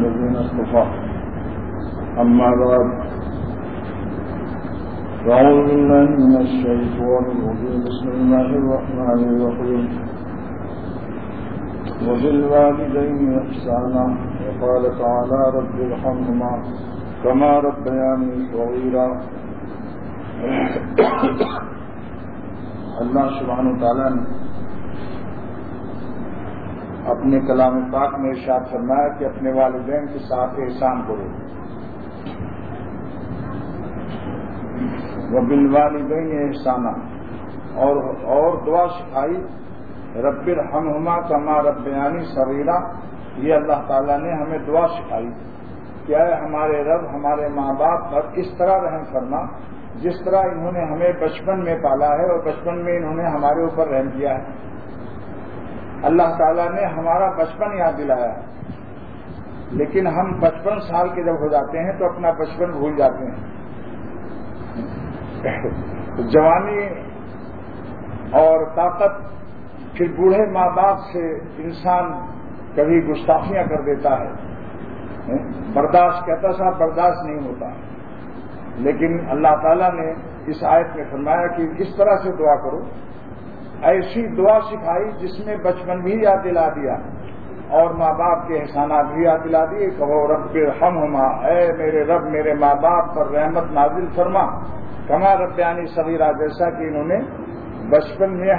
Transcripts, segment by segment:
الذين اصطفى أما بعد أعوذ بالله من الشيطان الرجيم بسم الله الرحمن الرحيم وبالوالدين إحسانا وقال تعالى رب ارحمهما كما ربياني صغيرا. اللہ سبحانہ وتعالیٰ نے اپنے کلام پاک میں ارشاد فرمایا کہ اپنے والدین کے ساتھ احسان کرو. وبالوالدین احسانا اور دعا سکھائی رب ارحمہما کما ربیانی صغیرا. یہ اللہ تعالیٰ نے ہمیں دعا سکھائی کہ اے ہمارے رب ہمارے ماں باپ پر اس طرح رحم فرما جس طرح انہوں نے ہمیں بچپن میں پالا ہے اور بچپن میں انہوں نے ہمارے اوپر رحم کیا ہے. اللہ تعالیٰ نے ہمارا بچپن یاد دلایا ہے، لیکن ہم 55 سال کے جب ہو جاتے ہیں تو اپنا بچپن بھول جاتے ہیں. جوانی اور طاقت، پھر بوڑھے ماں باپ سے انسان کبھی گستاخیاں کر دیتا ہے، برداشت کہتا صاحب برداشت نہیں ہوتا. لیکن اللہ تعالیٰ نے اس آیت میں فرمایا کہ اس طرح سے دعا کرو. ایسی دعا سکھائی جس میں بچپن بھی یاد دلا دیا اور ماں باپ کے احسانات بھی یاد دلا دیے. کہو رب ارحمہما، اے میرے رب میرے ماں باپ پر رحمت نازل فرما کما ربیانی صغیرا، جیسا کہ انہوں نے بچپن میں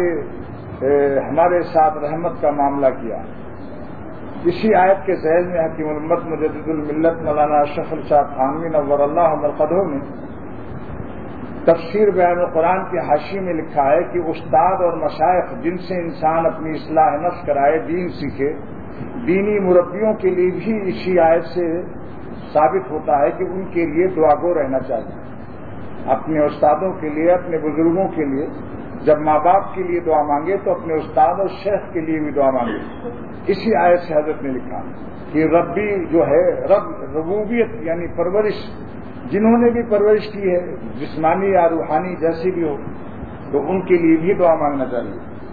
ہمارے ساتھ رحمت کا معاملہ کیا. اسی آیت کے ذیل میں حکیم الامت مجدد الملت مولانا اشرف الشاہ تھانوی نور اللہ مرقدہ نے تفسیر بیان القرآن کے حاشی میں لکھا ہے کہ استاد اور مشائخ جن سے انسان اپنی اصلاح نفس کرائے، دین سیکھے، دینی مربیوں کے لیے بھی اسی آیت سے ثابت ہوتا ہے کہ ان کے لیے دعا گو رہنا چاہیے. اپنے استادوں کے لیے، اپنے بزرگوں کے لیے جب ماں باپ کے لیے دعا مانگے تو اپنے استاد اور شیخ کے لیے بھی دعا مانگے. اسی آیت سے حضرت نے لکھا کہ ربی جو ہے رب ربوبیت یعنی پرورش، جنہوں نے بھی پرورش کی ہے جسمانی یا روحانی جیسی بھی ہو، تو ان کے لیے بھی دعا مانگنا چاہیے.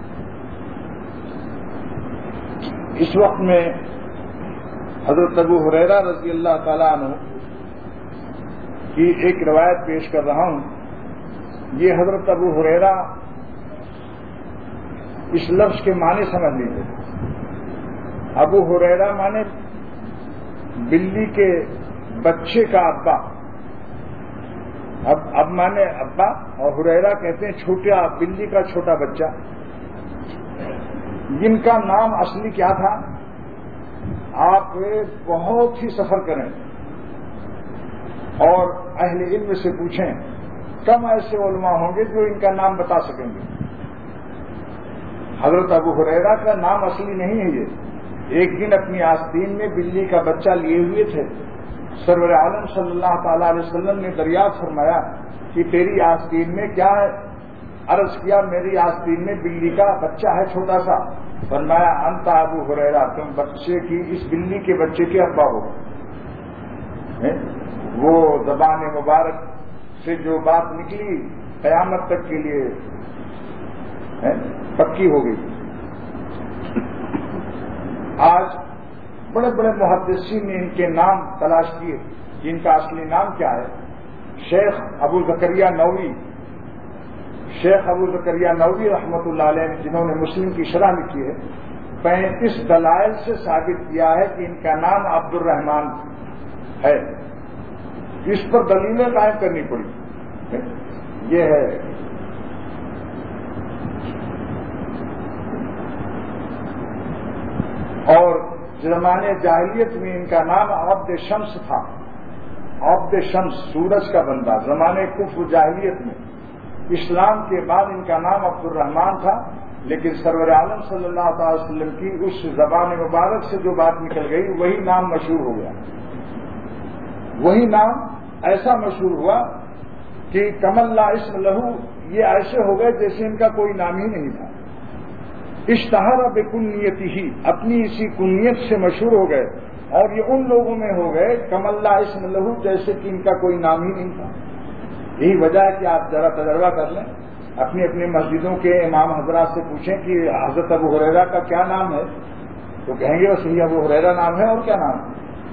اس وقت میں حضرت ابو ہریرہ رضی اللہ تعالیٰ عنہ کی ایک روایت پیش کر رہا ہوں. یہ حضرت ابو ہریرہ، اس لفظ کے معنی سمجھ لیجیے. ابو ہریرہ مانے بلی کے بچے کا ابا، اب مانے ابا، اور ہریرہ کہتے ہیں چھوٹا، بلی کا چھوٹا بچہ. جن کا نام اصلی کیا تھا؟ آپ بہت ہی سفر کریں اور اہل علم سے پوچھیں، کم ایسے علماء ہوں گے جو ان کا نام بتا سکیں گے. حضرت ابو ہریرہ کا نام اصلی نہیں ہے. یہ ایک دن اپنی آستین میں بلی کا بچہ لیے ہوئے تھے. سرور عالم صلی اللہ تعالی علیہ وسلم نے دریافت فرمایا کہ تیری آستین میں کیا ہے؟ عرض کیا میری آستین میں بلی کا بچہ ہے چھوٹا سا. فرمایا انت ابو ہریرہ، تم بچے کی، اس بلی کے بچے کے ابا ہو. وہ زبان مبارک سے جو بات نکلی قیامت تک کے لیے پکی ہو گئی. آج بڑے بڑے محدثین نے ان کے نام تلاش کیے کہ ان کا اصلی نام کیا ہے. شیخ ابو زکریا نووی رحمۃ اللہ علیہ جنہوں نے مسلم کی شرح لکھی ہے، 35 دلائل سے ثابت کیا ہے کہ ان کا نام عبد الرحمان ہے. اس پر دلیلیں قائم کرنی پڑی. یہ ہے اور زمانے جاہلیت میں ان کا نام عبد شمس تھا. عبد شمس، سورج کا بندہ. زمانے کفر جاہلیت میں، اسلام کے بعد ان کا نام عبد الرحمان تھا، لیکن سرور عالم صلی اللہ تعالی وسلم کی اس زبان مبارک سے جو بات نکل گئی وہی نام مشہور ہو گیا. وہی نام ایسا مشہور ہوا کہ کمل لا اسم لہو، یہ ایسے ہو گئے جیسے ان کا کوئی نام ہی نہیں تھا. اشتہر بکنیتی ہی، اپنی اسی کنیت سے مشہور ہو گئے. اور یہ ان لوگوں میں ہو گئے کمل لا اسم لہو، جیسے کہ ان کا کوئی نام ہی نہیں تھا. یہی وجہ ہے کہ آپ ذرا تجربہ کر لیں، اپنی اپنی مسجدوں کے امام حضرات سے پوچھیں کہ حضرت ابو ہریرہ کا کیا نام ہے، تو کہیں گے وہ صحیح ابو ہریرہ نام ہے اور کیا نام ہے.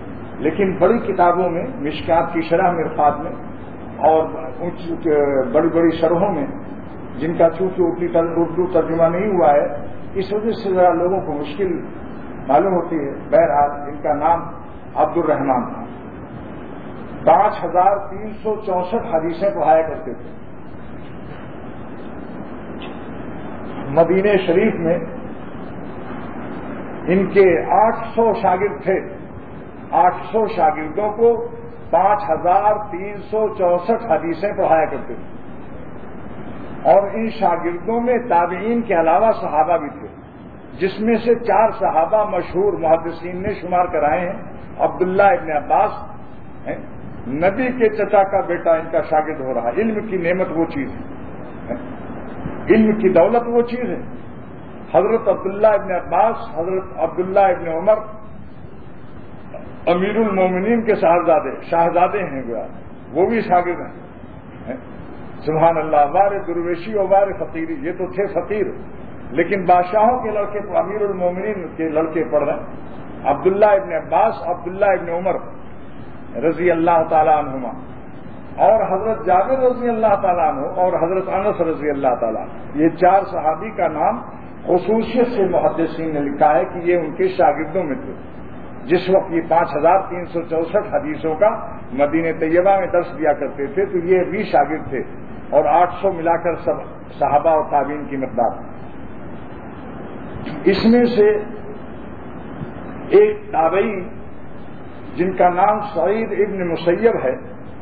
لیکن بڑی کتابوں میں، مشکات کی شرح مرقات میں اور بڑی بڑی شرحوں میں، جن کا چونکہ اردو ترجمہ نہیں ہوا ہے، اس وجہ سے ذرا لوگوں کو مشکل معلوم ہوتی ہے. بہرحال ان کا نام عبد الرحمان تھا. 5364 حدیثیں پڑھایا کرتے تھے. مدینہ شریف میں ان کے 800 شاگرد تھے. 800 شاگردوں کو 5364 حدیثیں پڑھایا کرتے تھے. اور ان شاگردوں میں تابعین کے علاوہ صحابہ بھی تھے، جس میں سے 4 صحابہ مشہور محدثین نے شمار کرائے ہیں. عبداللہ ابن عباس نبی کے چچا کا بیٹا ان کا شاگرد ہو رہا. علم کی نعمت وہ چیز ہے، علم کی دولت وہ چیز ہے. حضرت عبداللہ ابن عباس، حضرت عبداللہ ابن عمر امیر المومنین کے شاہزادے ہیں، وہ بھی شاگرد ہیں. سبحان اللہ. وار درویشی اور وار فقیری، یہ تو تھے فقیر لیکن بادشاہوں کے لڑکے، امیر المومنین کے لڑکے پڑھ رہے ہیں. عبداللہ ابن عباس، عبداللہ ابن عمر رضی اللہ تعالی عنہما، اور حضرت جابر رضی اللہ تعالیٰ عنہ اور حضرت انس رضی اللہ تعالیٰ عنہ. یہ 4 صحابی کا نام خصوصیت سے محدثین نے لکھا ہے کہ یہ ان کے شاگردوں میں تھے. جس وقت یہ 5364 حدیثوں کا مدینہ طیبہ میں درس دیا کرتے تھے تو یہ بھی شاگرد تھے، اور 800 ملا کر سب صحابہ اور تابعین کی مقدار. اس میں سے ایک تابعی جن کا نام سعید ابن مسیب ہے،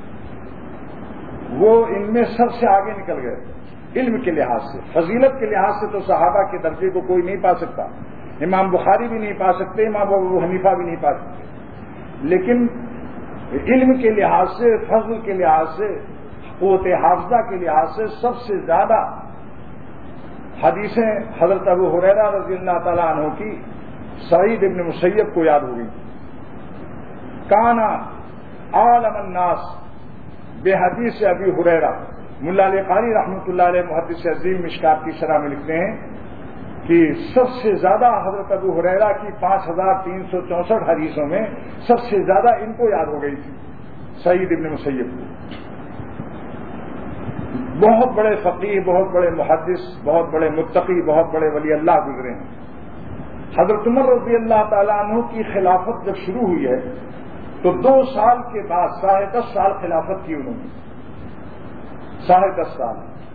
وہ ان میں سب سے آگے نکل گئے. علم کے لحاظ سے، فضیلت کے لحاظ سے تو صحابہ کے درجے کو کوئی نہیں پا سکتا. امام بخاری بھی نہیں پا سکتے، امام ابو حنیفہ بھی نہیں پا سکتے. لیکن علم کے لحاظ سے، فضل کے لحاظ سے، قوت حافظہ کے لحاظ سے سب سے زیادہ حدیثیں حضرت ابو ہریرہ رضی اللہ تعالیٰ عنہ کی سعید ابن مسیب کو یاد ہوگی. کانا عالم الناس بے حدیث ابی ہریرہ. ملا علی قاری رحمۃ اللہ علیہ محدث عظیم مشکات کی شرح میں لکھتے ہیں کہ سب سے زیادہ حضرت ابو ہریرہ کی 5364 حدیثوں میں سب سے زیادہ ان کو یاد ہو گئی تھی، سعید ابن مسیب کو. بہت بڑے فقیہ، بہت بڑے محدث، بہت بڑے متقی، بہت بڑے ولی اللہ گزرے ہیں. حضرت عمر رضی اللہ تعالیٰ عنہ کی خلافت جب شروع ہوئی ہے تو 2 سال کے بعد 10.5 سال خلافت کی انہوں نے. 10.5 سال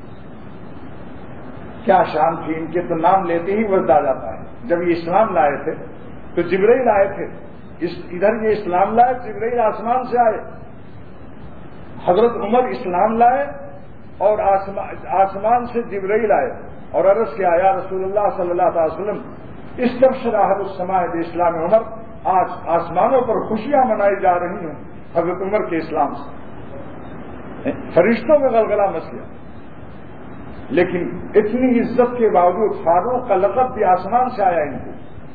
کیا شان تھی ان کے، تو نام لیتے ہی وجد آ جاتا ہے. جب یہ اسلام لائے تھے تو جبرائیل آئے تھے، ادھر یہ اسلام لائے، جبرائیل آسمان سے آئے. حضرت عمر اسلام لائے اور آسمان سے جبرائیل آئے اور عرض کیا، یا رسول اللہ صلی اللہ علیہ وسلم استبشر اہل السماء باسلام عمر. آج آسمانوں پر خوشیاں منائی جا رہی ہیں حضرت عمر کے اسلام سے. فرشتوں میں غلغلہ مچ گیا. لیکن اتنی عزت کے باوجود فاروق کا لقب بھی آسمان سے آیا ان کو.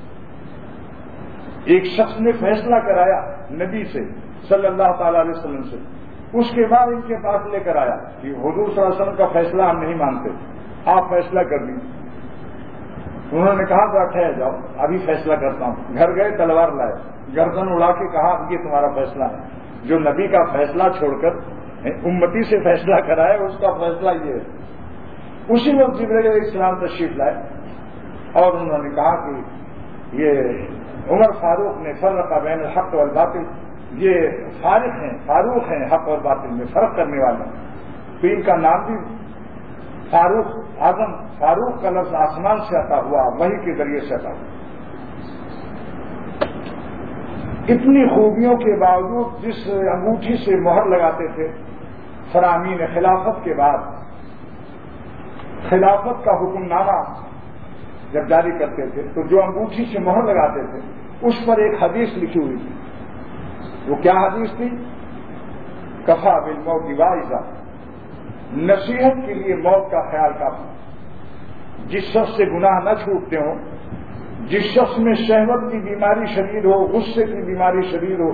ایک شخص نے فیصلہ کرایا نبی سے صلی اللہ تعالی علیہ وسلم سے، اس کے بعد ان کے پاس لے کر آیا کہ حضور صلی اللہ علیہ وسلم کا فیصلہ ہم نہیں مانتے، آپ فیصلہ کر دیں. انہوں نے کہا کہ ٹھہر جاؤ ابھی فیصلہ کرتا ہوں. گھر گئے، تلوار لائے، گردن اڑا کے کہا یہ تمہارا فیصلہ ہے. جو نبی کا فیصلہ چھوڑ کر امتی سے فیصلہ کرائے اس کا فیصلہ یہ ہے. اسی وقت جبرائیل علیہ السلام تشریف لائے اور انہوں نے کہا کہ یہ عمر فاروق نے فرق بین الحق والباطل، یہ فارق ہیں، فاروق ہیں حق اور باطل میں فرق کرنے والے. تو ان کا نام بھی فاروق اعظم، فاروق کا لفظ آسمان سے عطا ہوا، وحی کے ذریعے سے عطا ہوا. اتنی خوبیوں کے باوجود جس انگوٹھی سے مہر لگاتے تھے فرامین خلافت کے بعد، خلافت کا حکم نامہ جب جاری کرتے تھے تو جو انگوٹھی سے مہر لگاتے تھے اس پر ایک حدیث لکھی ہوئی تھی. وہ کیا حدیث تھی؟ کفا بالموت واعظہ، نصیحت کے لیے موت کا خیال کافی. جس شخص سے گناہ نہ چھوٹتے ہوں، جس شخص میں شہوت کی بیماری شدید ہو، غصے کی بیماری شدید ہو،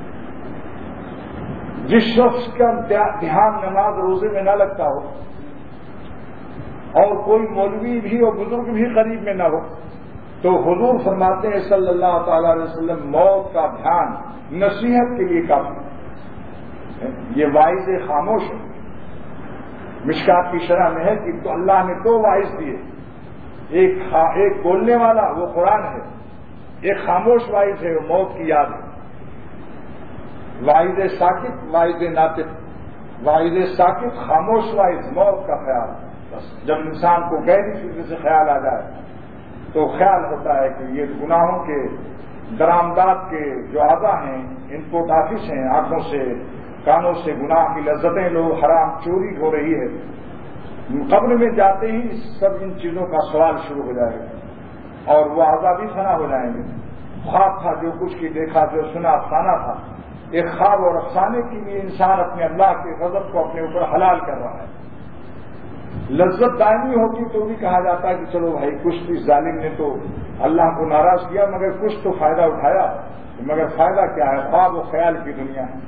جس شخص کا دھیان نماز روزے میں نہ لگتا ہو، اور کوئی مولوی بھی اور بزرگ بھی قریب میں نہ ہو، تو حضور فرماتے ہیں صلی اللہ تعالی علیہ وسلم موت کا دھیان نصیحت کے لیے کافی ہے. یہ واعظ خاموش ہے. مشکات کی شرح میں ہے کہ تو اللہ نے دو واعظ دیے، ایک بولنے والا وہ قرآن ہے، ایک خاموش واعظ ہے وہ موت کی یاد ہے. واعظ ساکت، واعظ ناطق. واعظ ساکت خاموش واعظ موت کا خیال. بس جب انسان کو گہری چیزوں سے خیال آ جائے تو خیال ہوتا ہے کہ یہ گناہوں کے درآمدات کے جو اعضاء ہیں ان کو آفس ہیں، آنکھوں سے کانوں سے گناہ کی لذتیں لوگ حرام چوری ہو رہی ہے. قبر میں جاتے ہی سب ان چیزوں کا سوال شروع ہو جائے گا اور وہ اعضاء بھی فنا ہو جائیں گے. خواب تھا جو کچھ کی دیکھا جو سنا افسانہ تھا. ایک خواب اور افسانے کے لیے انسان اپنے اللہ کے غضب کو اپنے اوپر حلال کر رہا ہے. لذت دائمی ہوتی تو بھی کہا جاتا ہے کہ چلو بھائی کچھ بھی ظالم نے تو اللہ کو ناراض کیا مگر کچھ تو فائدہ اٹھایا. مگر فائدہ کیا ہے؟ خواب و خیال کی دنیا ہے.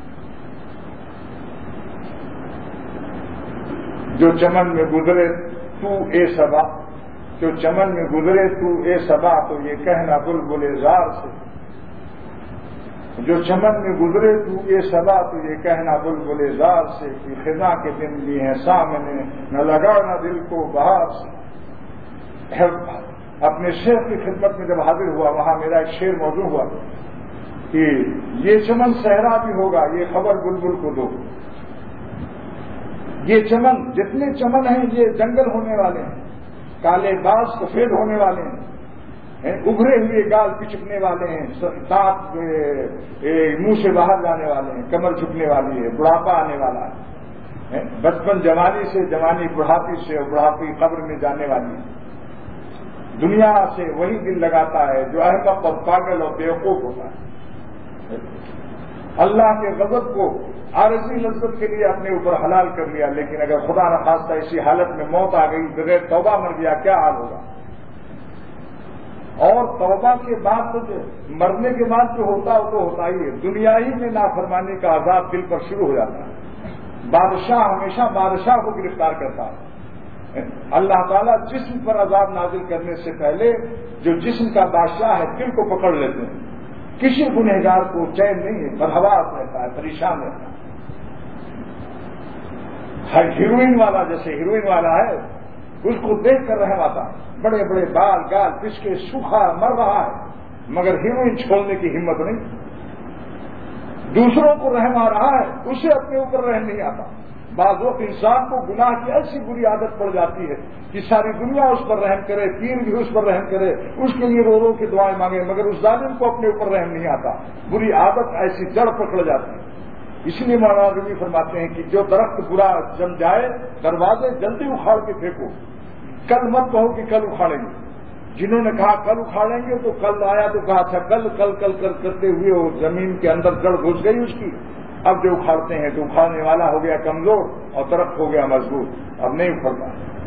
جو چمن میں گزرے تو اے صبا، جو چمن میں گزرے تو اے صبا، تو یہ کہنا بلبل زار سے. جو چمن میں گزرے تو اے صبا، تو یہ کہنا بلبل زار سے کہ خزاں کے دن بھی ہیں سامنے، نہ لگا نہ دل کو بہار سے. اپنے شیخ کی خدمت میں جب حاضر ہوا وہاں میرا ایک شعر موضوع ہوا کہ یہ چمن صحرا بھی ہوگا، یہ خبر بلبل کو دو. یہ چمن جتنے چمن ہیں یہ جنگل ہونے والے ہیں، کالے باز سفید ہونے والے ہیں، ابھرے ہوئے گال پچکنے والے ہیں، دانت منہ سے باہر جانے والے ہیں، کمر جھکنے والی ہے، بڑھاپا آنے والا ہے. بچپن جوانی سے، جوانی بڑھاپی سے، اور بڑھاپی قبر میں جانے والی ہے. دنیا سے وہی دل لگاتا ہے جو احمق اور پاگل اور بیوقوف ہوتا ہے. اللہ کے غضب کو عارضی لذت کے لیے اپنے اوپر حلال کر لیا، لیکن اگر خدا نخواستہ اسی حالت میں موت آ گئی، بغیر توبہ مر گیا، کیا حال ہوگا؟ اور توبہ کے بعد تو مرنے کے بعد جو ہوتا ہے وہ تو ہوتا ہی ہے. دنیا ہی میں نافرمانی کا عذاب دل پر شروع ہو جاتا ہے. بادشاہ ہمیشہ بادشاہ کو گرفتار کرتا ہے. اللہ تعالیٰ جسم پر عذاب نازل کرنے سے پہلے جو جسم کا بادشاہ ہے دل کو پکڑ لیتے ہیں. کسی گنہگار کو چین نہیں ہے، برحواس رہتا ہے، پریشان رہتا ہے. ہر ہیروئن والا جیسے ہیروئن والا ہے اس کو دیکھ کر رحم آتا ہے. بڑے بڑے بال گال پچ کے سوکھا مر رہا ہے مگر ہیروئن چھوڑنے کی ہمت نہیں. دوسروں کو رحم آ رہا ہے اسے اپنے اوپر رحم نہیں آتا. بعض وقت انسان کو گناہ کی ایسی بری عادت پڑ جاتی ہے کہ ساری دنیا اس پر رحم کرے، پیر بھی اس پر رحم کرے، اس کے لیے رو رو کے دعائیں مانگے، مگر اس ظالم کو اپنے اوپر رحم نہیں آتا. بری عادت ایسی جڑ پکڑ جاتی ہے. اس لیے مولانا رومی فرماتے ہیں کہ جو درخت برا جم جائے دروازے جلدی اکھاڑ کے پھینکو. کل مت کہو کہ کل اکھاڑیں گے. جنہوں نے کہا کل اکھاڑیں گے تو کل آیا تو کہا اچھا کل کل کل کل کرتے ہوئے وہ زمین کے اندر جڑ گھس گئی اس کی. اب جو اکھاڑتے ہیں تو اکھاڑنے والا ہو گیا کمزور اور درخت ہو گیا مضبوط، اب نہیں اکھڑتا.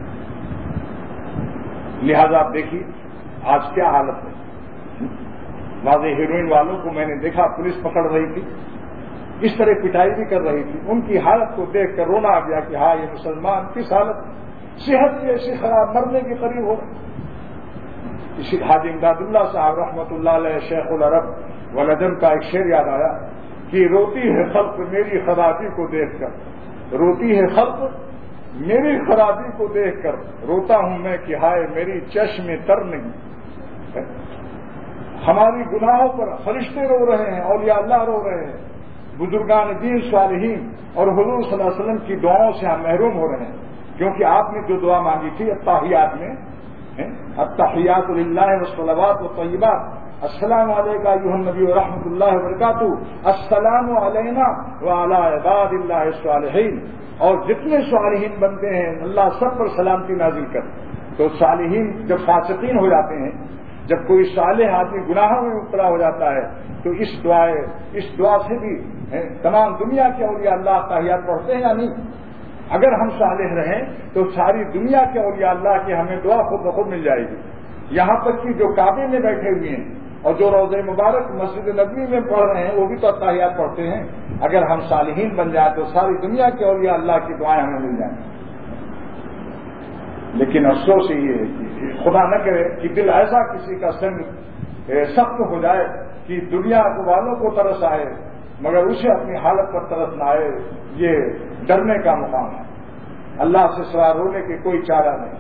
لہذا آپ دیکھیے آج کیا حالت ہے. واضح ہیروئن والوں کو میں نے دیکھا پولیس پکڑ رہی تھی، اس طرح پٹائی بھی کر رہی تھی. ان کی حالت کو دیکھ کر رونا آ گیا کہ ہاں یہ مسلمان کس حالت میں، صحت بھی ایسی خراب، مرنے کے قریب ہو. اسی حاجی امداد اللہ صاحب رحمۃ اللہ علیہ شیخ العرب والعجم کا ایک شعر یاد آیا کہ روتی ہے خلق میری خرابی کو دیکھ کر، روتی ہے خلق میری خرابی کو دیکھ کر، روتا ہوں میں کہ ہائے میری چشم تر نہیں. ہماری گناہوں پر فرشتے رو رہے ہیں، اولیاء اللہ رو رہے ہیں، بزرگان دین صالحین اور حضور صلی اللہ علیہ وسلم کی دعاؤں سے ہم محروم ہو رہے ہیں. کیونکہ آپ نے جو دعا مانگی تھی التحیات میں، التحیات للہ والصلوات والطیبات، السلام علیکم ایھا النبی ورحمۃ اللہ وبرکاتہ، السلام علینا وعلی عباد اللہ الصالحین. اور جتنے صالحین بنتے ہیں اللہ سب پر سلامتی نازل کر. تو صالحین جب فاسقین ہو جاتے ہیں، جب کوئی صالح آدمی گناہوں میں مبتلا ہو جاتا ہے تو اس دعا سے بھی تمام دنیا کے اولیاء اللہ تحیات پڑھتے ہیں یا نہیں؟ اگر ہم صالح رہیں تو ساری دنیا کے اولیاء اللہ کی ہمیں دعا خود بخود مل جائے گی. یہاں تک کہ جو کعبے میں بیٹھے ہوئے ہیں اور جو روضہ مبارک مسجد نبوی میں پڑھ رہے ہیں وہ بھی تو تحیات پڑھتے ہیں. اگر ہم صالحین بن جائیں تو ساری دنیا کے اولیاء اللہ کی دعائیں ہمیں مل جائیں. لیکن افسوس یہ ہے خدا نہ کرے کہ دل ایسا کسی کا سنگ سخت ہو جائے کہ دنیا والوں کو ترس آئے مگر اسے اپنی حالت پر ترس نہ آئے. یہ ڈرنے کا مقام ہے. اللہ سے سوا رونے کے کوئی چارہ نہیں.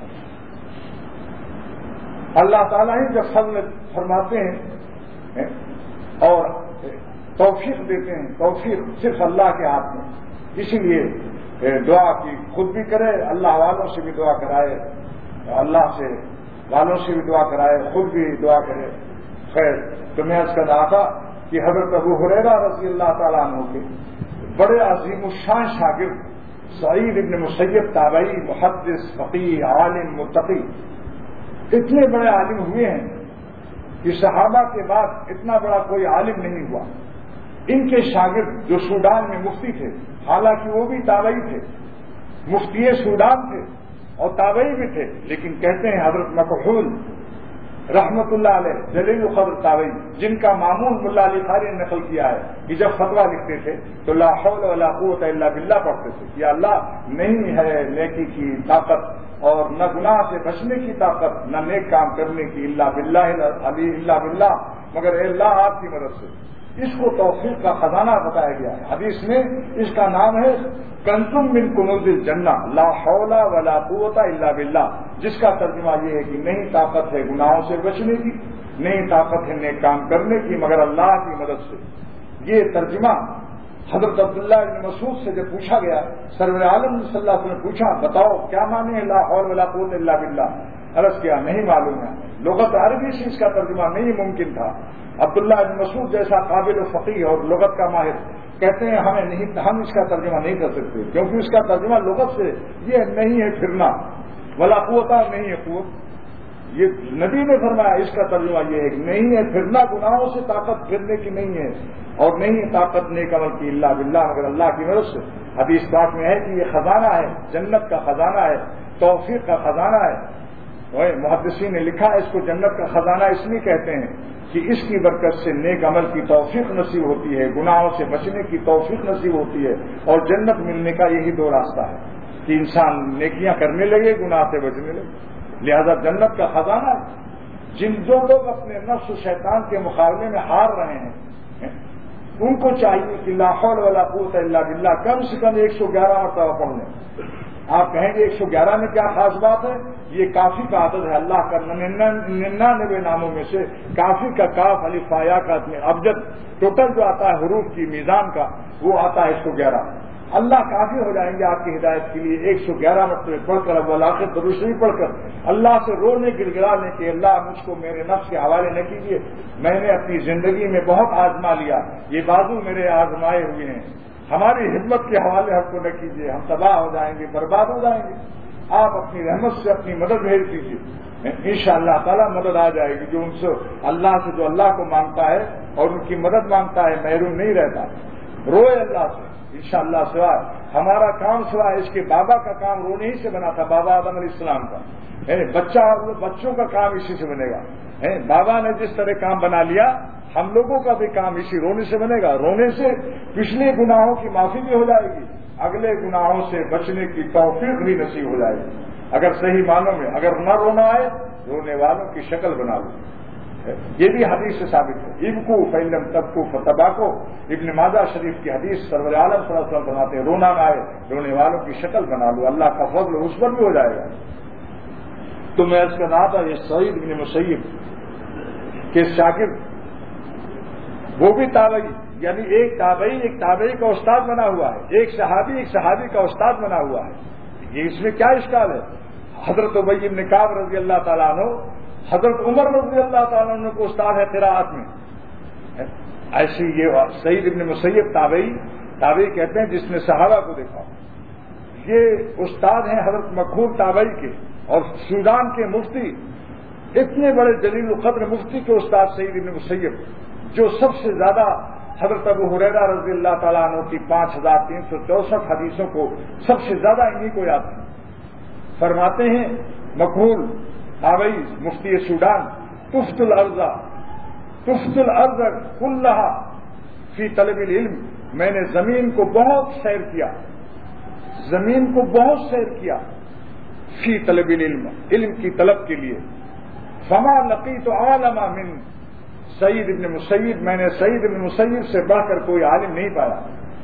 اللہ تعالیٰ ہی جب فضل فرماتے ہیں اور توفیق دیتے ہیں, توفیق صرف اللہ کے ہاتھ میں. اسی لیے دعا کی خود بھی کرے, اللہ والوں سے بھی دعا کرائے, اللہ سے والوں سے بھی دعا کرائے, خود بھی دعا کرے. خیر تو میں اس کا دعا تھا کہ حضرت ابو ہریرہ رضی اللہ تعالیٰ عنہ کے بڑے عظیم الشان شاگرد سعید ابن مسیب تابعی محدث فقیہ عالم متقی اتنے بڑے عالم ہوئے ہیں کہ صحابہ کے بعد اتنا بڑا کوئی عالم نہیں ہوا. ان کے شاگرد جو سوڈان میں مفتی تھے, حالانکہ وہ بھی تابعی تھے, مفتی سوڈان تھے اور تابعی بھی تھے, لیکن کہتے ہیں حضرت مکحول رحمت اللہ علیہ جلیل القدر تابعی, جن کا مامون ملا علی قاری نے نقل کیا ہے کہ جب فتویٰ لکھتے تھے تو لا حول ولا قوت الا باللہ پڑھتے تھے کہ اللہ نہیں ہے نیکی کی طاقت اور نہ گناہ سے بچنے کی طاقت نہ نیک کام کرنے کی الا باللہ مگر اے اللہ آپ کی مدد سے. اس کو توفیق کا خزانہ بتایا گیا ہے. حدیث میں اس کا نام ہے کنزم من کنوز الجنہ لا حول ولا قوت الا باللہ, جس کا ترجمہ یہ ہے کہ نہیں طاقت ہے گناہوں سے بچنے کی, نہیں طاقت ہے نیک کام کرنے کی مگر اللہ کی مدد سے. یہ ترجمہ حضرت عبداللہ بن مسعود سے جب پوچھا گیا, سرور عالم صلی اللہ علیہ وسلم نے پوچھا بتاؤ کیا معنی ہے لا حول ولا قوت الا باللہ, عرض کیا نہیں معلوم ہے. لغت عربی سے اس کا ترجمہ نہیں ممکن تھا. عبداللہ بن مسعود جیسا قابل و فقیہ اور لغت کا ماہر کہتے ہیں ہم اس کا ترجمہ نہیں کر سکتے, کیونکہ اس کا ترجمہ لغت سے یہ نہیں ہے پھرنا, ولا قوت نہیں ہے قوت. یہ نبی نے فرمایا اس کا ترجمہ یہ ہے کہ نہیں ہے پھرنا, گناہوں سے طاقت پھرنے کی نہیں ہے اور نہیں طاقت نیک عمل کی الا باللہ مگر اللہ کی مدد سے. حدیث پاک میں ہے کہ یہ خزانہ ہے, جنت کا خزانہ ہے, توفیق کا خزانہ ہے. محدثین نے لکھا ہے اس کو جنت کا خزانہ اس لیے کہتے ہیں کہ اس کی برکت سے نیک عمل کی توفیق نصیب ہوتی ہے, گناہوں سے بچنے کی توفیق نصیب ہوتی ہے, اور جنت ملنے کا یہی دو راستہ ہے کہ انسان نیکیاں کرنے لگے, گناہ سے بچنے لگے. لہذا جنت کا خزانہ ہے. جو لوگ اپنے نفس و شیطان کے مقابلے میں ہار رہے ہیں ان کو چاہیے کہ لا حول ولا قوت الا باللہ کم سے کم 111 مرتبہ پڑھ لیں. آپ کہیں گے 111 میں کیا خاص بات ہے؟ یہ کافی کا عدد ہے. اللہ کا 99 ناموں میں سے کافی کا کاف الف یا کا ابجد ٹوٹل جو آتا ہے حروف کی میزان کا وہ آتا ہے 111. اللہ کافی ہو جائیں گے آپ کی ہدایت کے لیے. 111 مرتبہ پڑھ کر اول آخر درود شریف پڑھ کر اللہ سے رونے گڑگڑانے کہ اللہ مجھ کو میرے نفس کے حوالے نہ کیجیے, میں نے اپنی زندگی میں بہت آزما لیا, یہ بازو میرے آزمائے ہوئے ہیں, ہماری ہمت کے حوالے ہم کو نہ کیجیے, ہم تباہ ہو جائیں گے, برباد ہو جائیں گے. آپ اپنی رحمت سے اپنی مدد بھیج دیجیے, انشاءاللہ تعالیٰ مدد آ جائے گی. جو ان سے اللہ سے جو اللہ کو مانگتا ہے اور ان کی مدد مانگتا ہے محروم نہیں رہتا. روئے اللہ سے انشاءاللہ. سوائے ہمارا کام سوائے اس کے بابا کا کام رونے ہی سے بنا تھا, بابا آدم علیہ السلام کا. بچوں کا کام اسی سے بنے گا. بابا نے جس طرح کام بنا لیا ہم لوگوں کا بھی کام اسی رونے سے بنے گا. رونے سے پچھلے گناہوں کی معافی بھی ہو جائے گی, اگلے گناہوں سے بچنے کی توفیق بھی نصیب ہو جائے گی. اگر صحیح معنوں میں اگر نہ رونا آئے رونے والوں کی شکل بنا لو. یہ بھی حدیث سے ثابت ہے. ابکو فیلم تبکو فتباکو, ابن ماجہ شریف کی حدیث سرور عالم صلی اللہ علیہ وسلم بناتے ہیں رونا نہ آئے رونے والوں کی شکل بنا لو, اللہ کا فضل اس پر بھی ہو جائے گا. تو میں اس کا نام تھا یہ سعید بن مسیب کے شاگرد, وہ بھی تابعی, یعنی ایک تابعی کا استاد بنا ہوا ہے, ایک صحابی کا استاد بنا ہوا ہے. یہ اس میں کیا اشکال ہے؟ حضرت ابی بن کعب رضی اللہ تعالیٰ عنہ, حضرت عمر رضی اللہ تعالیٰ عنہ کو استاد ہے قراءت میں. ایسی یہ سعید ابن مسیب تابعی کہتے ہیں جس نے صحابہ کو دیکھا. یہ استاد ہیں حضرت مکحول تابعی کے, اور سوڈان کے مفتی, اتنے بڑے جلیل القدر مفتی کے استاد سعید ابن مسیب, جو سب سے زیادہ حضرت ابو ہریرہ رضی اللہ تعالیٰ عنہ کی 5364 حدیثوں کو سب سے زیادہ انہی کو یاد ہے. فرماتے ہیں مکحول تابعی مفتی سوڈان, تفت الارض کلہا فی طلب العلم, میں نے زمین کو بہت سیر کیا فی طلب العلم، علم کی طلب کے لیے. فما لقیت عالم من سعید ابن مسیب، میں نے سعید ابن مسیب سے بڑھ کر کوئی عالم نہیں پایا.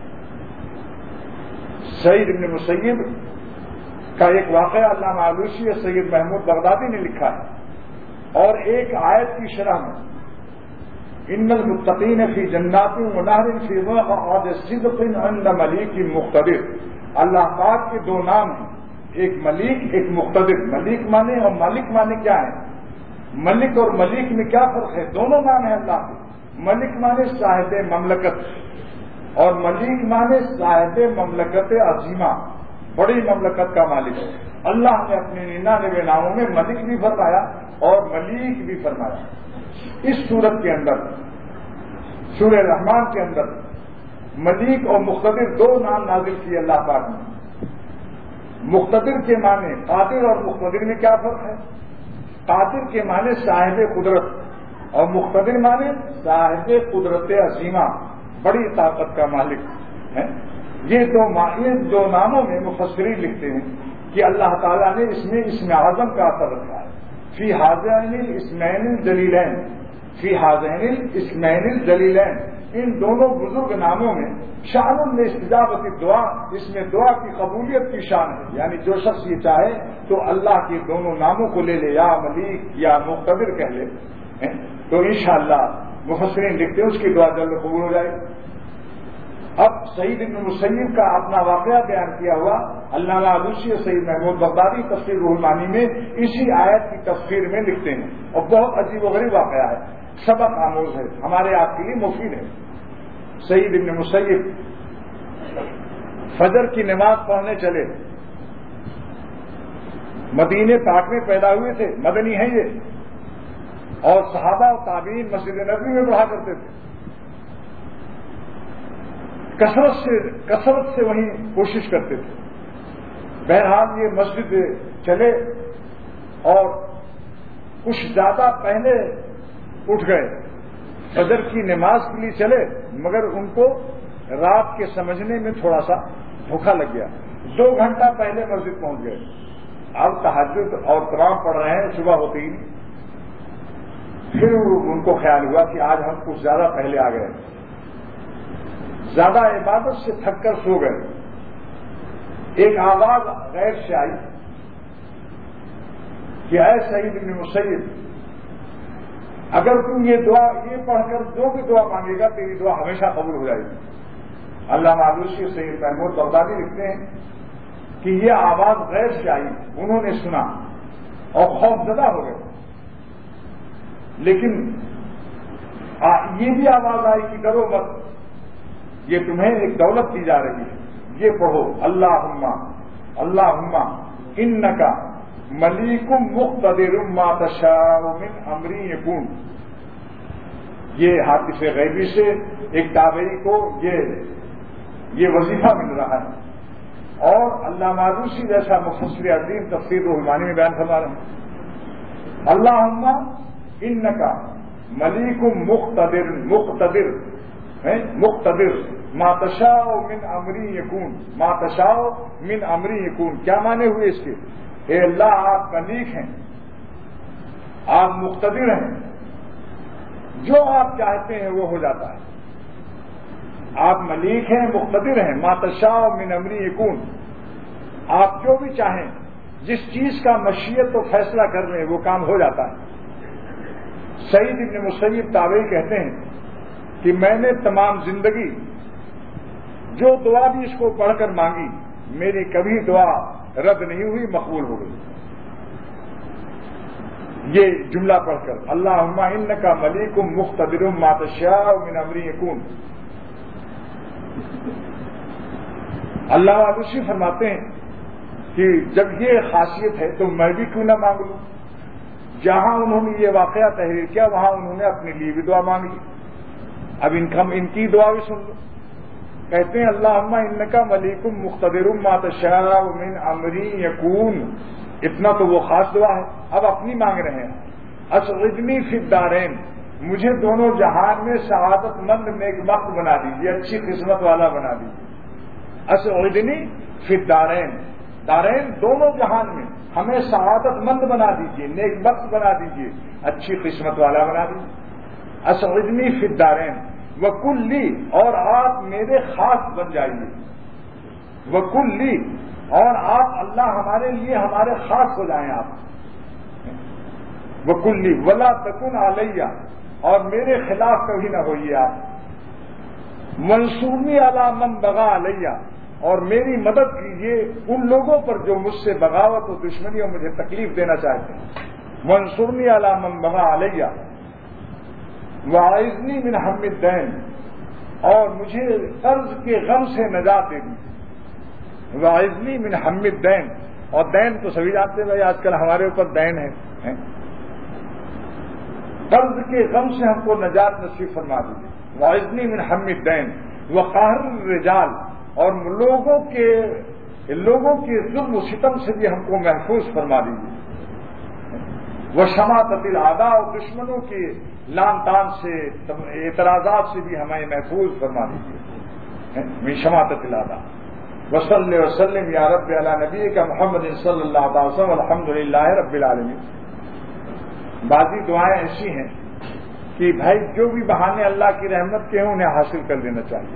سعید ابن مسیب کا ایک واقعہ علامہ آلوسی اور سید محمود بغدادی نے لکھا ہے، اور ایک آیت کی شرح میں ان المتقین فی جنات ونہر فی مقعد صدق عند ملیک مقتدر. اللہ پاک کے دو نام ہیں، ایک ملیک ایک مقتدر. ملیک مانے اور مالک مانے کیا ہے؟ ملک اور ملیک میں کیا فرق ہے؟ دونوں نام ہیں اللہ کے. ملک مانے صاحب مملکت اور ملیک مانے صاحب مملکت عظیمہ، بڑی مملکت کا مالک. اللہ نے اپنے 99 ناموں میں ملک بھی فرمایا اور ملیک بھی فرمایا. اس سورت کے اندر، سورہ رحمان کے اندر، ملیک اور مقتدر دو نام نازل کیے اللہ پاک نے. مقتدر کے معنی قادر اور مقتدر میں کیا فرق ہے؟ قادر کے معنی صاحب قدرت اور مقتدر معنی صاحب قدرت عظیمہ، بڑی طاقت کا مالک ہے. یہ دو ناموں میں مفسرین لکھتے ہیں کہ اللہ تعالیٰ نے اس میں اسم اعظم کا اثر رکھا ہے. فی ہذین الاسمین الجلیلین، فی ہذین الاسمین الجلیلین، ان دونوں بزرگ ناموں میں شان الاستجابت الدعا، اس میں دعا کی قبولیت کی شان ہے. یعنی جو شخص یہ چاہے تو اللہ کے دونوں ناموں کو لے لے، یا ملیک یا مقتدر کہہ لے، تو انشاءاللہ مفسرین لکھتے ہیں اس کی دعا جلد قبول ہو جائے. اب سعید بن مسیب کا اپنا واقعہ بیان کیا ہوا علامہ آلوسی اور سید محمود بغدادی تفسیر روح المعانی میں اسی آیت کی تفسیر میں لکھتے ہیں، اور بہت عجیب و غریب واقعہ ہے، سبق آموز ہے، ہمارے آپ کے لیے مفید ہے. سعید بن مسیب فجر کی نماز پڑھنے چلے. مدینے پاک میں پیدا ہوئے تھے، مدنی ہیں یہ، اور صحابہ و تابعین مسجد نبوی میں پڑھا کرتے تھے. کثرت سے وہیں کوشش کرتے تھے. بہرحال یہ مسجد چلے اور کچھ زیادہ پہلے اٹھ گئے. فجر کی نماز کے لیے چلے، مگر ان کو رات کے سمجھنے میں تھوڑا سا دھوکہ لگ گیا. 2 گھنٹہ پہلے مسجد پہنچ گئے. اب تہجد اور تراویح پڑھ رہے ہیں، صبح ہوتی ہی. پھر ان کو خیال ہوا کہ آج ہم کچھ زیادہ پہلے آ گئے، زیادہ عبادت سے تھک کر سو گئے. ایک آواز غیر سے آئی کہ اے سعید بن مسیب، اگر تم یہ پڑھ کر جو بھی دعا مانگے گا تیری دعا ہمیشہ قبول ہو جائے گی. علامہ آلوسی سید محمود بغدادی لکھتے ہیں کہ یہ آواز غیر سے آئی، انہوں نے سنا اور خوف زدہ ہو گئے. لیکن یہ بھی آواز آئی کہ ڈرو مت، یہ تمہیں ایک دولت دی جا رہی ہے، یہ پڑھو اللہم اللہم انکا ملیکم مقتدر ما تشاء من امری یکون. یہ حادث غیبی سے ایک تابعی کو یہ وظیفہ مل رہا ہے، اور علامہ آلوسی جیسا مفسر عظیم تفسیر روح المعانی میں بیان فرما رہے ہیں. اللہم انکا ملیکم مقتدر ما تشاء من امری یکون، ما تشاء من امری یکون. کیا معنی ہوئے اس کے؟ اے اللہ آپ ملیک ہیں، آپ مقتدر ہیں، جو آپ چاہتے ہیں وہ ہو جاتا ہے. آپ ملیک ہیں، مقتدر ہیں. ما تشاء من امری یکون، آپ جو بھی چاہیں، جس چیز کا مشیت و فیصلہ کر لیں وہ کام ہو جاتا ہے. سعید ابن مسیب تابعی کہتے ہیں کہ میں نے تمام زندگی جو دعا بھی اس کو پڑھ کر مانگی، میری کبھی دعا رد نہیں ہوئی، مقبول ہو گئی. یہ جملہ پڑھ کر اللہم انکا ملیکم مقتدر ما تشاء من امری یکون. اللہ آلوسی فرماتے ہیں کہ جب یہ خاصیت ہے تو میں بھی کیوں نہ مانگ لوں. جہاں انہوں نے یہ واقعہ تحریر کیا وہاں انہوں نے اپنے لیے بھی دعا مانگی. اب ان کی دعا بھی سن لو. کہتے ہیں اللہم انکا ملیکم مقتدر ما تشاء من امری یکون. اتنا تو وہ خاص دعا ہے. اب اپنی مانگ رہے ہیں. اسعدنی فی الدارین، مجھے دونوں جہان میں سعادت مند نیک بخت بنا دیجیے، اچھی قسمت والا بنا دیجیے. اسعدنی فی الدارین، دارین دونوں جہان میں ہمیں سعادت مند بنا دیجیے، نیک بخت بنا دیجیے، اچھی قسمت والا بنا دیجیے۔ اسعدنی فی الدارین وکلی، اور آپ میرے خاص بن جائیے، وکلی، اور آپ اللہ ہمارے لیے ہمارے خاص ہو جائیں آپ، وکلی ولا تکن علیہ، اور میرے خلاف کبھی نہ ہوئیے آپ، منصورنی علی من بغا علیہ، اور میری مدد کیجیے ان لوگوں پر جو مجھ سے بغاوت و دشمنی اور مجھے تکلیف دینا چاہتے ہیں، منصورنی علی من بغا علیہ، واعذنی من ہم الدین، اور مجھے قرض کے غم سے نجات دے دی، واعذنی من ہم الدین، اور دین تو سبھی جانتے ہیں بھائی آج کل ہمارے اوپر دین ہے، قرض کے غم سے ہم کو نجات نصیب فرما دیجیے، واعذنی من ہم الدین وقہر الرجال، اور لوگوں کے ظلم و ستم سے بھی ہم کو محفوظ فرما دیجیے، وشماتۃ الاعداء، اور دشمنوں کے لان تان سے اعتراضات سے بھی ہمیں محفوظ فرما دیجیے، من شماتۃ الاعداء، وصلی وسلم یا رب علی نبیک محمد صلی اللہ علیہ وسلم والحمد للہ رب العالمین۔ بعضی دعائیں ایسی ہیں کہ بھائی جو بھی بہانے اللہ کی رحمت کے ہیں انہیں حاصل کر لینا چاہیے۔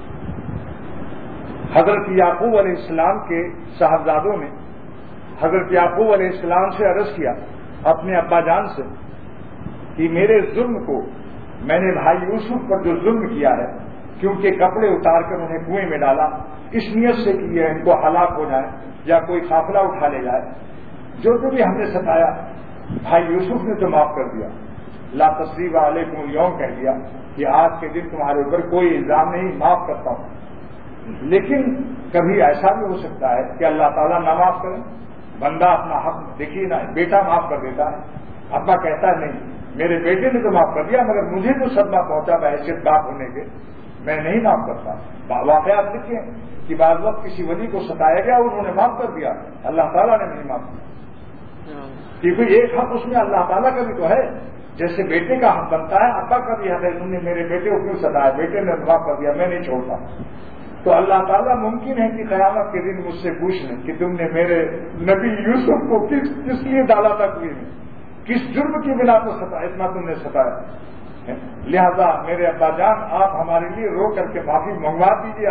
حضرت یعقوب علیہ السلام کے صاحبزادوں نے حضرت یعقوب علیہ السلام سے عرض کیا اپنے ابا جان سے کہ میرے ظلم کو، میں نے بھائی یوسف پر جو ظلم کیا ہے، کیونکہ کپڑے اتار کر انہیں کنویں میں ڈالا اس نیت سے کہ یہ ان کو ہلاک ہو جائے یا کوئی قافلہ اٹھا لے جائے، جو بھی ہم نے ستایا بھائی یوسف نے تو معاف کر دیا، لا تصریب علیکم اليوم کہہ دیا کہ آج کے دن تمہارے اوپر کوئی الزام نہیں، معاف کرتا ہوں۔ لیکن کبھی ایسا بھی ہو سکتا ہے کہ اللہ تعالیٰ نہ معاف کرے، بندہ اپنا حق دیکھیے نا، بیٹا معاف کر دیتا ہے، ابا کہتا ہے نہیں میرے بیٹے نے تو معاف کر دیا مگر مجھے تو صدمہ پہنچا بحیثیت باپ ہونے کے، میں نہیں معاف کرتا۔ واقعات لکھیں کہ بعض وقت کسی ولی کو ستایا گیا انہوں نے معاف کر دیا، اللہ تعالیٰ نے نہیں معاف کیا، کیونکہ ایک حق اس میں اللہ تعالیٰ کا بھی تو ہے، جیسے بیٹے کا حق بنتا ہے، ابا کا بھی حق ہے، تم نے میرے بیٹے کو کیوں ستایا، بیٹے نے معاف کر دیا میں نہیں چھوڑتا۔ تو اللہ تعالیٰ ممکن ہے کہ قیامت کے دن مجھ سے پوچھ لیں کہ تم نے میرے نبی یوسف کو کس لیے ڈالا تھا کنویں میں، کس جرم کی بنا پر ستایا، اتنا تم نے ستایا، لہذا میرے ابا جان آپ ہمارے لیے رو کر کے معافی منگوا دیجیے،